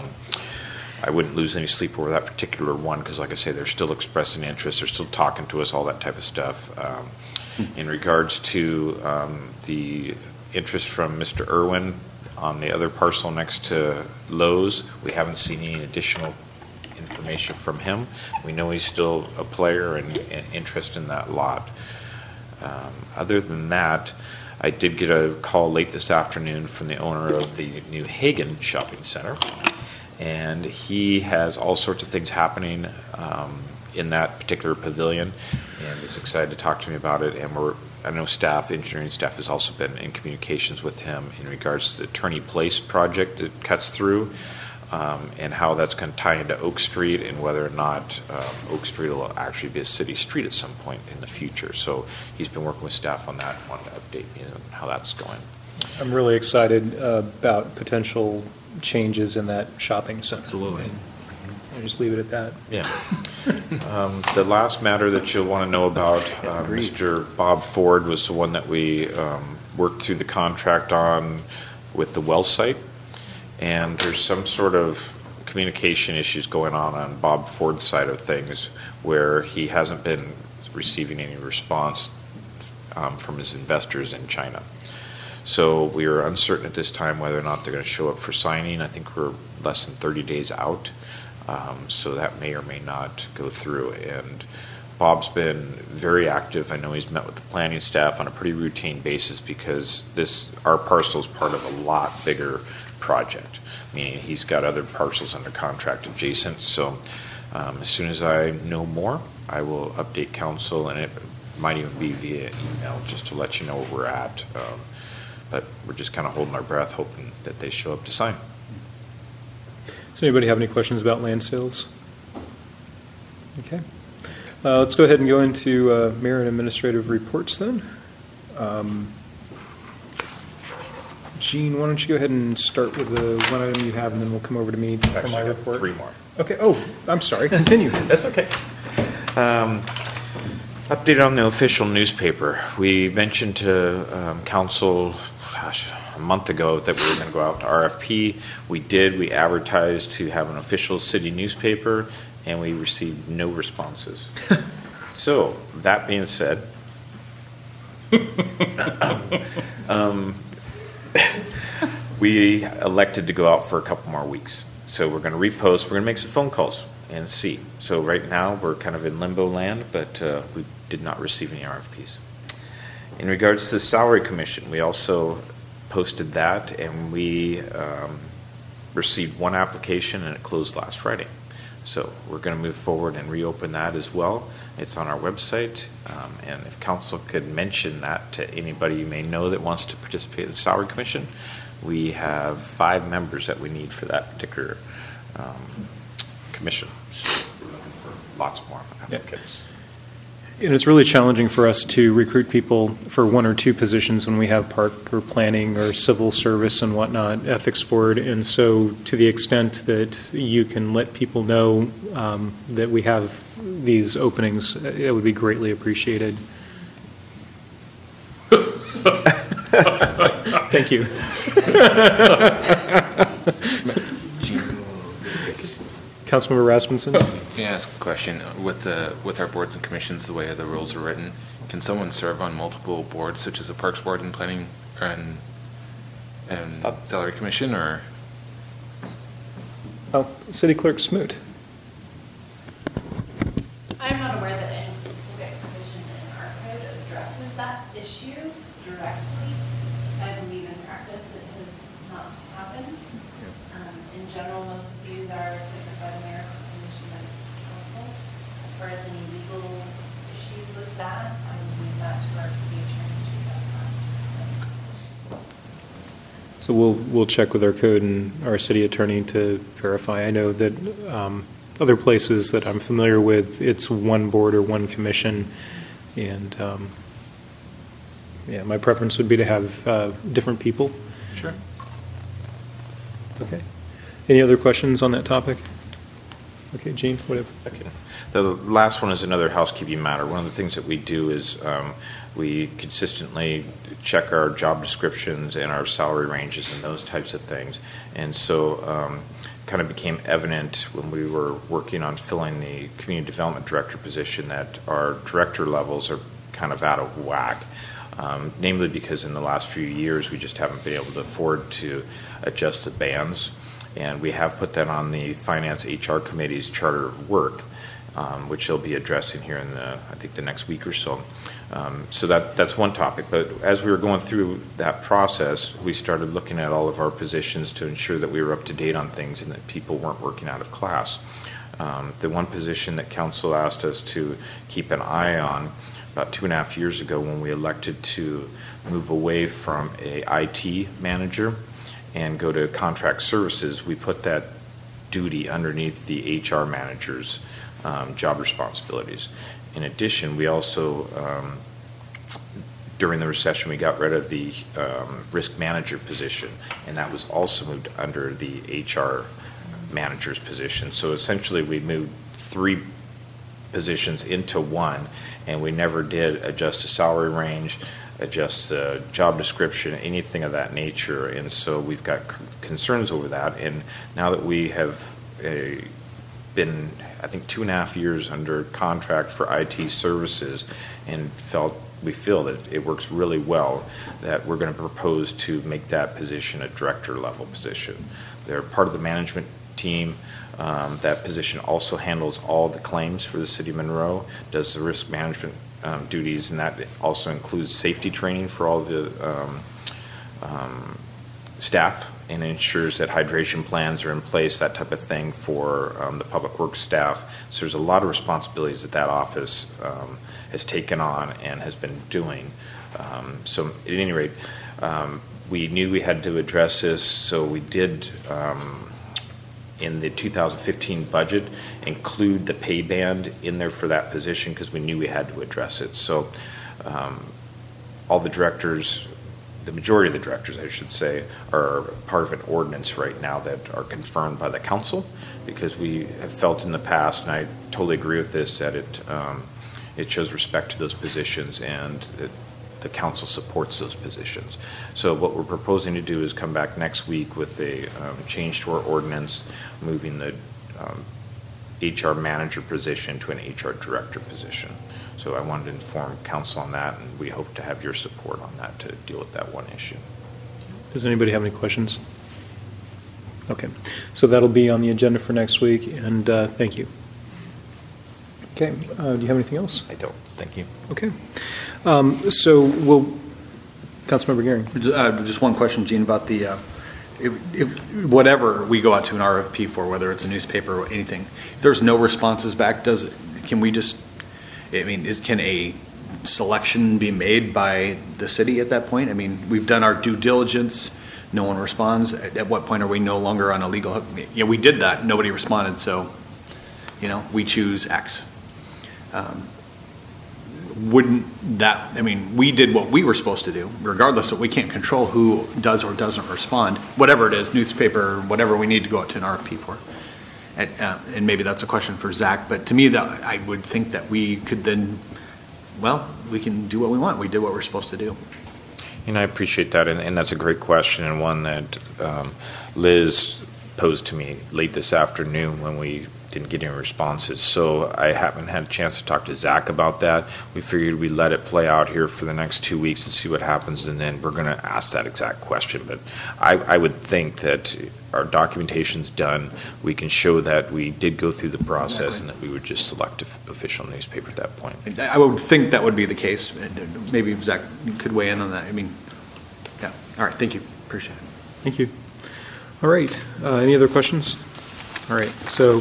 I wouldn't lose any sleep over that particular one because, like I say, they're still expressing interest. They're still talking to us, all that type of stuff. In regards to the interest from Mr. Irwin on the other parcel next to Lowe's, we haven't seen any additional information from him. We know he's still a player and interest in that lot. Other than that, I did get a call late this afternoon from the owner of the New Hagen Shopping Center, and he has all sorts of things happening in that particular pavilion, and is excited to talk to me about it. And I know engineering staff has also been in communications with him in regards to the Turney Place project that cuts through, and how that's going to tie into Oak Street, and whether or not Oak Street will actually be a city street at some point in the future. So he's been working with staff on that, wanted to update me on how that's going. I'm really excited about potential changes in that shopping center. Absolutely. I'll just leave it at that. Yeah. The last matter that you'll want to know about, Mr. Bob Ford was the one that we worked through the contract on with the well site. And there's some sort of communication issues going on Bob Ford's side of things, where he hasn't been receiving any response from his investors in China. So we are uncertain at this time whether or not they're going to show up for signing. I think we're less than 30 days out, so that may or may not go through. And Bob's been very active. I know he's met with the planning staff on a pretty routine basis because our parcel is part of a lot bigger project, meaning he's got other parcels under contract adjacent. So as soon as I know more, I will update council, and it might even be via email just to let you know where we're at. But we're just kind of holding our breath, hoping that they show up to sign. Does anybody have any questions about land sales? Okay. Let's go ahead and go into mayor and administrative reports then. Gene, why don't you go ahead and start with the one item you have, and then we'll come over to me for my report. 3 more. Okay. Oh, I'm sorry. Continue. That's okay. Update on the official newspaper. We mentioned to council, a month ago that we were going to go out to RFP. We did. We advertised to have an official city newspaper, and we received no responses. So, that being said, we elected to go out for a couple more weeks. So we're going to repost. We're going to make some phone calls and see. So right now we're kind of in limbo land, but we did not receive any RFPs. In regards to the salary commission, we also posted that, and we received 1 application, and it closed last Friday. So we're going to move forward and reopen that as well. It's on our website, and if council could mention that to anybody you may know that wants to participate in the salary commission, we have 5 members that we need for that particular commission. So we're looking for lots more applicants. And it's really challenging for us to recruit people for 1 or 2 positions when we have park or planning or civil service and whatnot, ethics board. And so to the extent that you can let people know that we have these openings, it would be greatly appreciated. Thank you. Councilmember Rasmussen? May I ask a question? With our boards and commissions, the way the rules are written, can someone serve on multiple boards, such as a Parks Board and Planning and Salary Commission, or? Oh, City Clerk Smoot. I'm not aware that any specific provision in our code addresses that issue directly. I believe in practice it has happen. In general, most of these are accepted by the mayor and the council. As far as any legal issues with that, I would leave that to our city attorney to verify. So we'll check with our code and our city attorney to verify. I know that other places that I'm familiar with, it's one board or one commission, and my preference would be to have different people. Sure. Okay. Any other questions on that topic? Okay, Gene, whatever. Okay. The last one is another housekeeping matter. One of the things that we do is we consistently check our job descriptions and our salary ranges and those types of things. And so kind of became evident when we were working on filling the community development director position that our director levels are kind of out of whack. Namely because in the last few years we just haven't been able to afford to adjust the bands. And we have put that on the Finance HR Committee's charter of work, which they'll be addressing here in the next week or so. So that's one topic. But as we were going through that process, we started looking at all of our positions to ensure that we were up to date on things and that people weren't working out of class. The one position that council asked us to keep an eye on about 2.5 years ago when we elected to move away from a IT manager and go to contract services, we put that duty underneath the HR manager's job responsibilities. In addition, we also, during the recession, we got rid of the risk manager position, and that was also moved under the HR manager's position. So essentially, we moved 3 positions into one, and we never did adjust the salary range, adjust the job description, anything of that nature. And so we've got concerns over that. And now that we have been, I think, 2.5 years under contract for IT services and we feel that it works really well, that we're going to propose to make that position a director level position. They're part of the management team. That position also handles all the claims for the City of Monroe, does the risk management duties, and that also includes safety training for all the staff, and ensures that hydration plans are in place, that type of thing for the public works staff. So there's a lot of responsibilities that office has taken on and has been doing. So at any rate, we knew we had to address this, so we did in the 2015 budget include the pay band in there for that position because we knew we had to address it. So all the directors, the majority of the directors, I should say, are part of an ordinance right now that are confirmed by the council, because we have felt in the past, and I totally agree with this, that it shows respect to those positions and that the council supports those positions. So what we're proposing to do is come back next week with a change to our ordinance, moving the HR manager position to an HR director position. So I wanted to inform council on that, and we hope to have your support on that to deal with that one issue. Does anybody have any questions? Okay, so that'll be on the agenda for next week, and thank you. Okay, do you have anything else? I don't. Thank you. Okay. So Councilmember Gearing. Just one question, Gene, about the if whatever we go out to an RFP for, whether it's a newspaper or anything, if there's no responses back, can a selection be made by the city at that point? I mean, we've done our due diligence. No one responds. At what point are we no longer on a legal hook? Yeah, we did that. Nobody responded, so we choose X. Wouldn't that, we did what we were supposed to do, regardless of, we can't control who does or doesn't respond, whatever it is, newspaper, whatever we need to go out to an RFP for. And maybe that's a question for Zach, but to me, that I would think that we could then, we can do what we want. We did what we're supposed to do. And I appreciate that, and that's a great question, and one that Liz posed to me late this afternoon when we didn't get any responses. So I haven't had a chance to talk to Zach about that. We figured we'd let it play out here for the next 2 weeks and see what happens, and then we're going to ask that exact question. But I would think that our documentation's done. We can show that we did go through the process, and that we would just select an official newspaper at that point. I would think that would be the case. Maybe Zach could weigh in on that. Yeah. All right. Thank you. Appreciate it. Thank you. All right. Any other questions? All right. So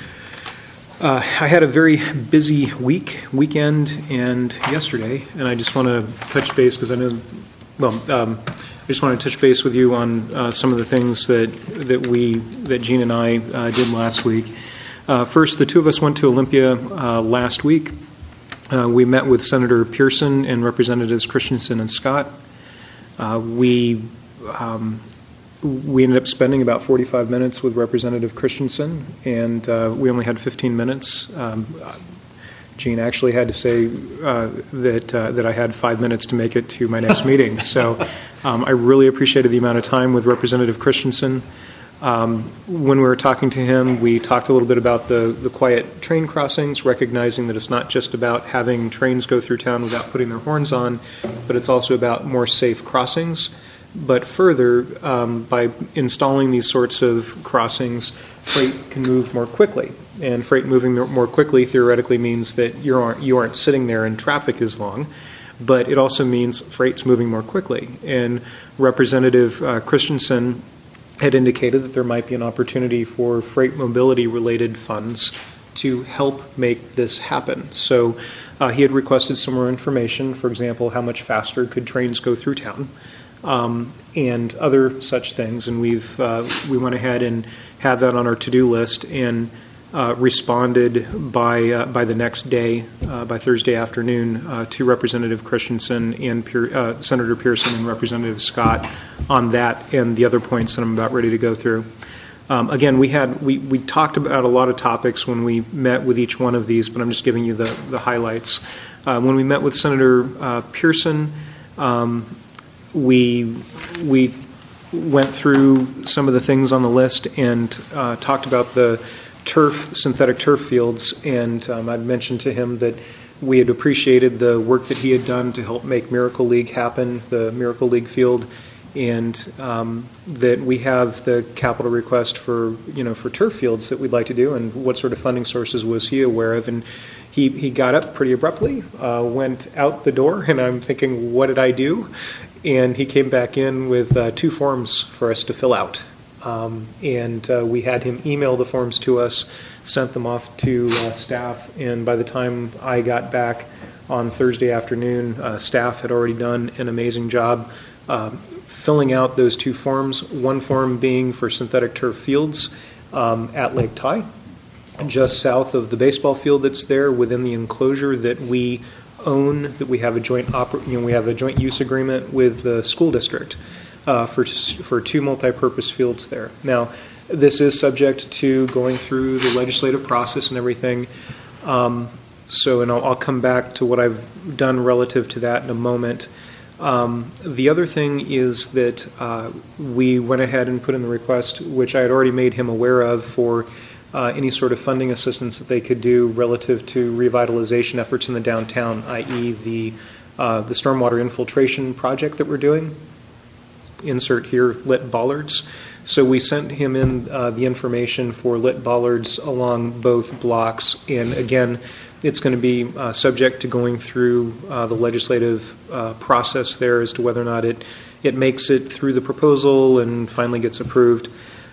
I had a very busy weekend, and yesterday, and I just want to touch base because I know, I just want to touch base with you on some of the things that Gene and I did last week. First, the two of us went to Olympia last week. We met with Senator Pearson and Representatives Christensen and Scott. We ended up spending about 45 minutes with Representative Christensen, and we only had 15 minutes. Gene actually had to say that I had 5 minutes to make it to my next meeting. So I really appreciated the amount of time with Representative Christensen. When we were talking to him, we talked a little bit about the quiet train crossings, recognizing that it's not just about having trains go through town without putting their horns on, but it's also about more safe crossings. But further, by installing these sorts of crossings, freight can move more quickly. And freight moving more quickly theoretically means that you aren't sitting there and traffic is long, but it also means freight's moving more quickly. And Representative Christensen had indicated that there might be an opportunity for freight mobility-related funds to help make this happen. So he had requested some more information, for example, how much faster could trains go through town, and other such things. And we went ahead and had that on our to-do list and responded by the next day, by Thursday afternoon, to Representative Christensen and Senator Pearson and Representative Scott on that and the other points that I'm about ready to go through. Again, we talked about a lot of topics when we met with each one of these, but I'm just giving you the highlights. When we met with Senator Pearson, we went through some of the things on the list and talked about the synthetic turf fields, and I'd mentioned to him that we had appreciated the work that he had done to help make Miracle League happen, the Miracle League field, and that we have the capital request for turf fields that we'd like to do, and what sort of funding sources was he aware of. And he got up pretty abruptly, went out the door, and I'm thinking, what did I do? And he came back in with 2 forms for us to fill out. And we had him email the forms to us, sent them off to staff, and by the time I got back on Thursday afternoon, staff had already done an amazing job filling out those 2 forms, one form being for synthetic turf fields at Lake Ty, just south of the baseball field that's there within the enclosure that we own, that we have a joint use agreement with the school district. For 2 multi-purpose fields there. Now, this is subject to going through the legislative process and everything. And I'll come back to what I've done relative to that in a moment. The other thing is that we went ahead and put in the request, which I had already made him aware of, for any sort of funding assistance that they could do relative to revitalization efforts in the downtown, i.e. the stormwater infiltration project that we're doing. Insert here, lit bollards. So we sent him in the information for lit bollards along both blocks, and again, it's going to be subject to going through the legislative process there as to whether or not it makes it through the proposal and finally gets approved.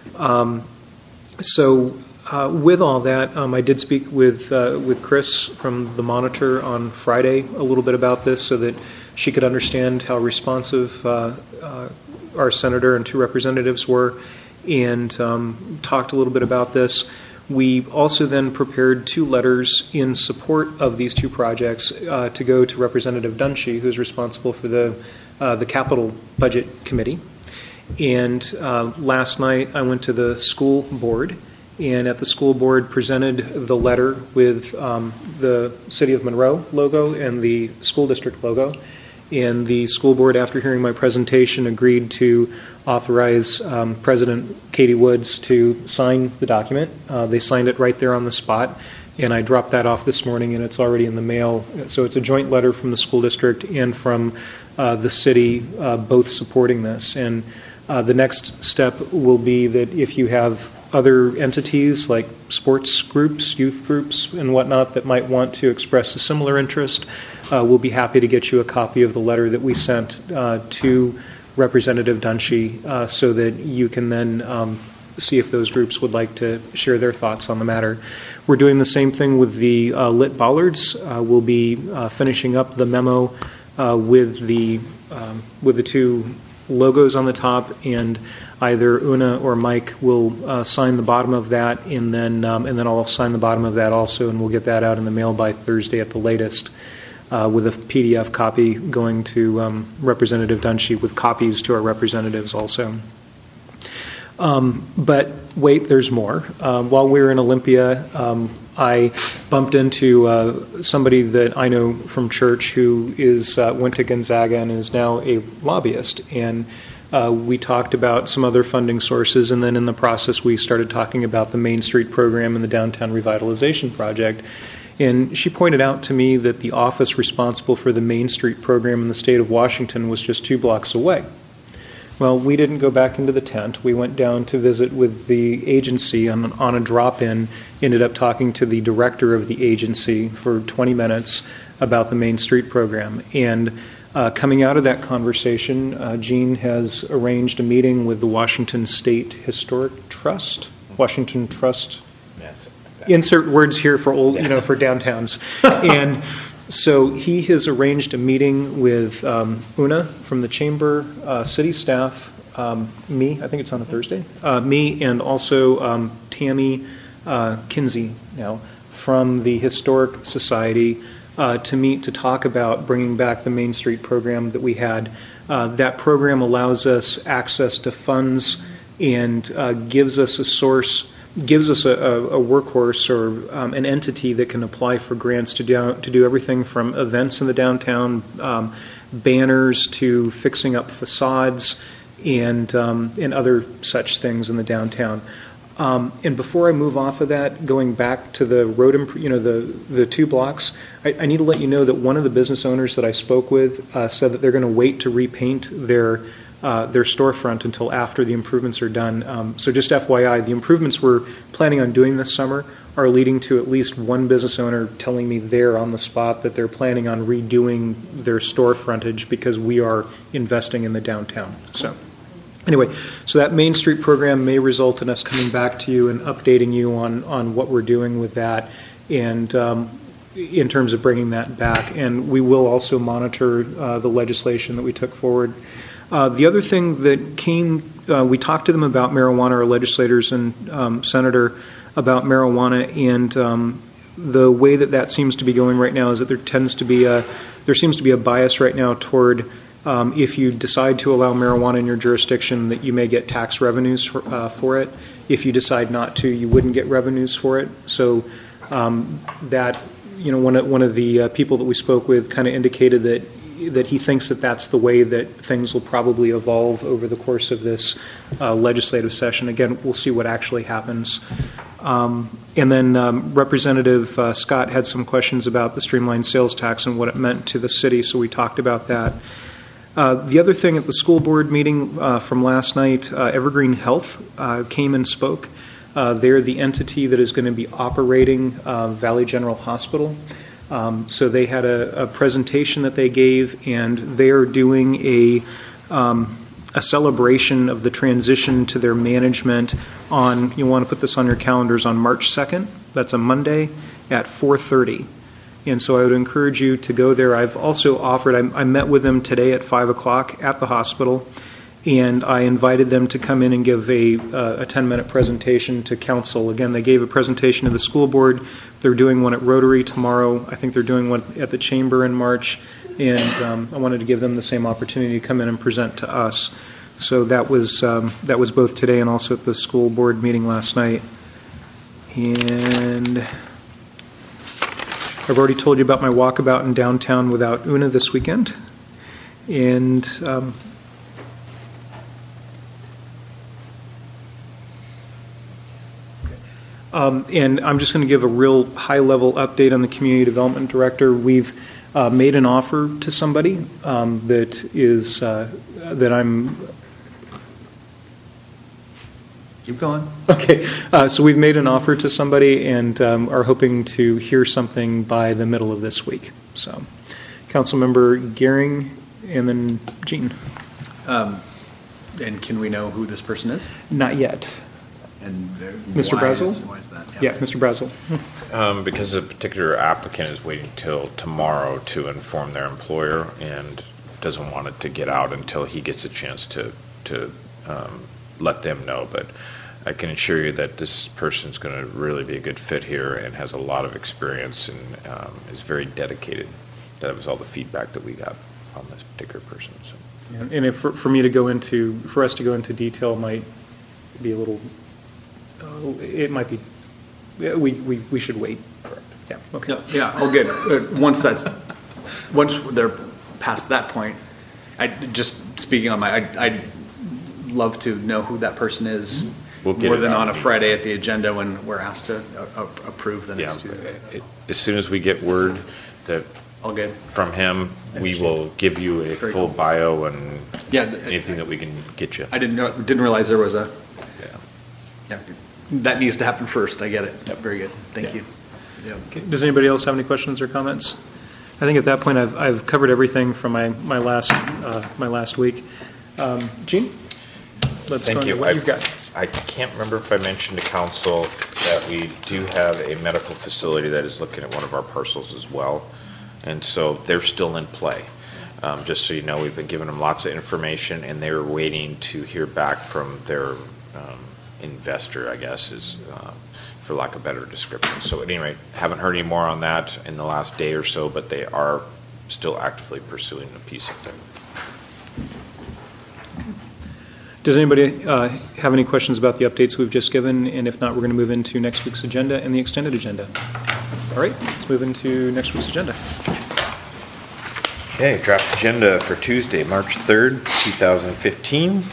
With all that, I did speak with Chris from the Monitor on Friday a little bit about this so that she could understand how responsive our senator and 2 representatives were, and talked a little bit about this. We also then prepared 2 letters in support of these 2 projects to go to Representative Dunshee, who's responsible for the capital budget committee. And last night I went to the school board, and at the school board presented the letter with the City of Monroe logo and the school district logo. And the school board, after hearing my presentation, agreed to authorize President Katie Woods to sign the document. They signed it right there on the spot, and I dropped that off this morning, and it's already in the mail. So it's a joint letter from the school district and from the city, both supporting this. And the next step will be that if you have other entities like sports groups, youth groups, and whatnot that might want to express a similar interest, we'll be happy to get you a copy of the letter that we sent to Representative Dunshee, so that you can then see if those groups would like to share their thoughts on the matter. We're doing the same thing with the lit bollards. We'll be finishing up the memo with the two logos on the top, and either Una or Mike will sign the bottom of that, and then I'll sign the bottom of that also, and we'll get that out in the mail by Thursday at the latest, with a PDF copy going to Representative Dunshee, with copies to our representatives also. But wait, there's more. While we were in Olympia, I bumped into somebody that I know from church who went to Gonzaga and is now a lobbyist. And we talked about some other funding sources, and then in the process we started talking about the Main Street program and the Downtown Revitalization Project. And she pointed out to me that the office responsible for the Main Street program in the state of Washington was just 2 blocks away. Well, we didn't go back into the tent. We went down to visit with the agency on a drop-in, ended up talking to the director of the agency for 20 minutes about the Main Street program. And coming out of that conversation, Jean has arranged a meeting with the Washington State Historic Trust. Washington Trust. Insert words here for for downtowns. And so he has arranged a meeting with Una from the Chamber, city staff, me, I think it's on a Thursday, me, and also Tammy Kinsey now from the Historic Society to meet to talk about bringing back the Main Street program that we had. That program allows us access to funds and gives us a workhorse or an entity that can apply for grants to do everything from events in the downtown, banners, to fixing up facades and other such things in the downtown. And before I move off of that, going back to the road, the 2 blocks, I need to let you know that one of the business owners that I spoke with said that they're going to wait to repaint their storefront until after the improvements are done. So just FYI, the improvements we're planning on doing this summer are leading to at least one business owner telling me there on the spot that they're planning on redoing their store frontage because we are investing in the downtown. So anyway, so that Main Street program may result in us coming back to you and updating you on what we're doing with that, and in terms of bringing that back. And we will also monitor the legislation that we took forward. The other thing that came, we talked to them about marijuana, our legislators and senator, about marijuana, and the way that seems to be going right now is that there seems to be a bias right now toward if you decide to allow marijuana in your jurisdiction, that you may get tax revenues for it. If you decide not to, you wouldn't get revenues for it. So that, one of the people that we spoke with kind of indicated that he thinks that that's the way that things will probably evolve over the course of this legislative session. Again, we'll see what actually happens. And then Representative Scott had some questions about the streamlined sales tax and what it meant to the city, so we talked about that. The other thing at the school board meeting from last night, Evergreen Health came and spoke. They're the entity that is going to be operating Valley General Hospital. So they had a presentation that they gave, and they are doing a celebration of the transition to their management on, you want to put this on your calendars, on March 2nd. That's a Monday at 4:30. And so I would encourage you to go there. I've also offered, I met with them today at 5 o'clock at the hospital, and I invited them to come in and give a 10-minute presentation to council. Again, they gave a presentation to the school board. They're doing one at Rotary tomorrow. I think they're doing one at the Chamber in March. And I wanted to give them the same opportunity to come in and present to us. So that was both today and also at the school board meeting last night. And I've already told you about my walkabout in downtown without Una this weekend. And and I'm just going to give a real high-level update on the community development director. We've made an offer to somebody that I'm. Keep going. Okay, so we've made an offer to somebody and are hoping to hear something by the middle of this week. So, Councilmember Gehring and then Jean. And can we know who this person is? Not yet. And Mr. Brazel? Why is that? Yeah, Mr. Brazel. Because a particular applicant is waiting till tomorrow to inform their employer and doesn't want it to get out until he gets a chance to let them know. But I can assure you that this person's going to really be a good fit here and has a lot of experience and is very dedicated. That was all the feedback that we got on this particular person. So. Yeah, and if for us to go into detail might be a little. It might be. We should wait. Correct. Yeah. Okay. Yeah. Oh, good. Once they're past that point, speaking on I'd love to know who that person is. We'll get more it than out on a Friday at the agenda when we're asked to approve the next two. As soon as we get word that all good from him, we will give you a Very full cool. bio and anything that we can get you. I didn't realize there was a. Yeah. That needs to happen first. I get it. Yep. Very good. Thank you. Yeah. Okay. Does anybody else have any questions or comments? I think at that point I've covered everything from my last week. Gene, let's Thank go you. into what you've got. I can't remember if I mentioned to council that we do have a medical facility that is looking at one of our parcels as well, and so they're still in play. Just so you know, we've been giving them lots of information, and they're waiting to hear back from their investor, I guess, is for lack of a better description. So at any rate, haven't heard any more on that in the last day or so, but they are still actively pursuing a piece of them. Does anybody have any questions about the updates we've just given? And if not, we're going to move into next week's agenda and the extended agenda. All right, let's move into next week's agenda. Okay, draft agenda for Tuesday, March 3rd, 2015.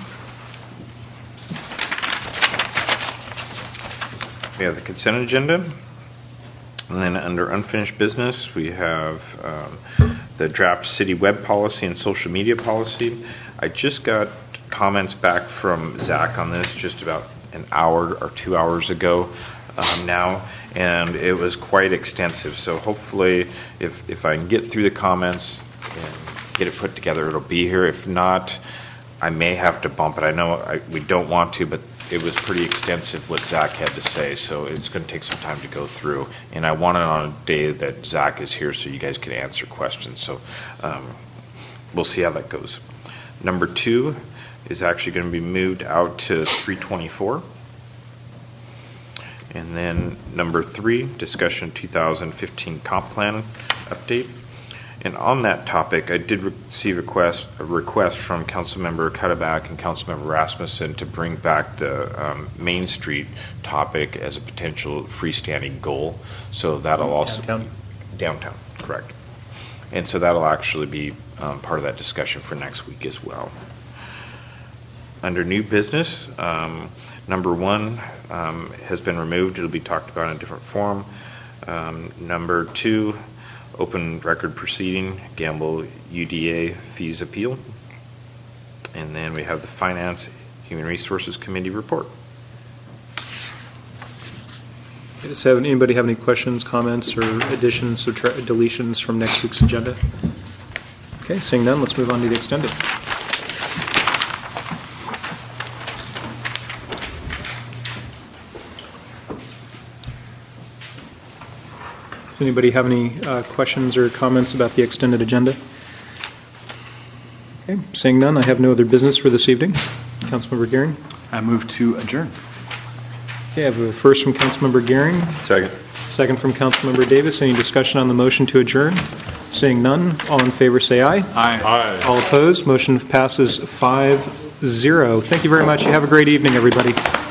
We have the consent agenda, and then under unfinished business, we have the draft city web policy and social media policy. I just got comments back from Zach on this just about an hour or 2 hours ago now, and it was quite extensive. So hopefully, if I can get through the comments and get it put together, it'll be here. If not, I may have to bump it. I know we don't want to, but it was pretty extensive what Zach had to say, so it's going to take some time to go through. And I want it on a day that Zach is here so you guys can answer questions. So we'll see how that goes. Number 2 is actually going to be moved out to 324. And then number 3, discussion 2015 comp plan update. And on that topic, I did receive a request from Councilmember Cuddeback and Councilmember Rasmussen to bring back the Main Street topic as a potential freestanding goal. So that'll also downtown, correct. And so that'll actually be part of that discussion for next week as well. Under new business, number 1 has been removed. It'll be talked about in a different form. Number 2. Open record proceeding, Gamble UDA fees appeal. And then we have the Finance Human Resources Committee report. Does anybody have any questions, comments, or additions or deletions from next week's agenda? Okay, seeing none, let's move on to the extended. Does anybody have any questions or comments about the extended agenda? Okay, seeing none, I have no other business for this evening. Councilmember Gehring? I move to adjourn. Okay, I have a first from Councilmember Gehring. Second from Councilmember Davis. Any discussion on the motion to adjourn? Seeing none, all in favor say aye. Aye. All opposed, motion passes 5-0. Thank you very much. You have a great evening, everybody.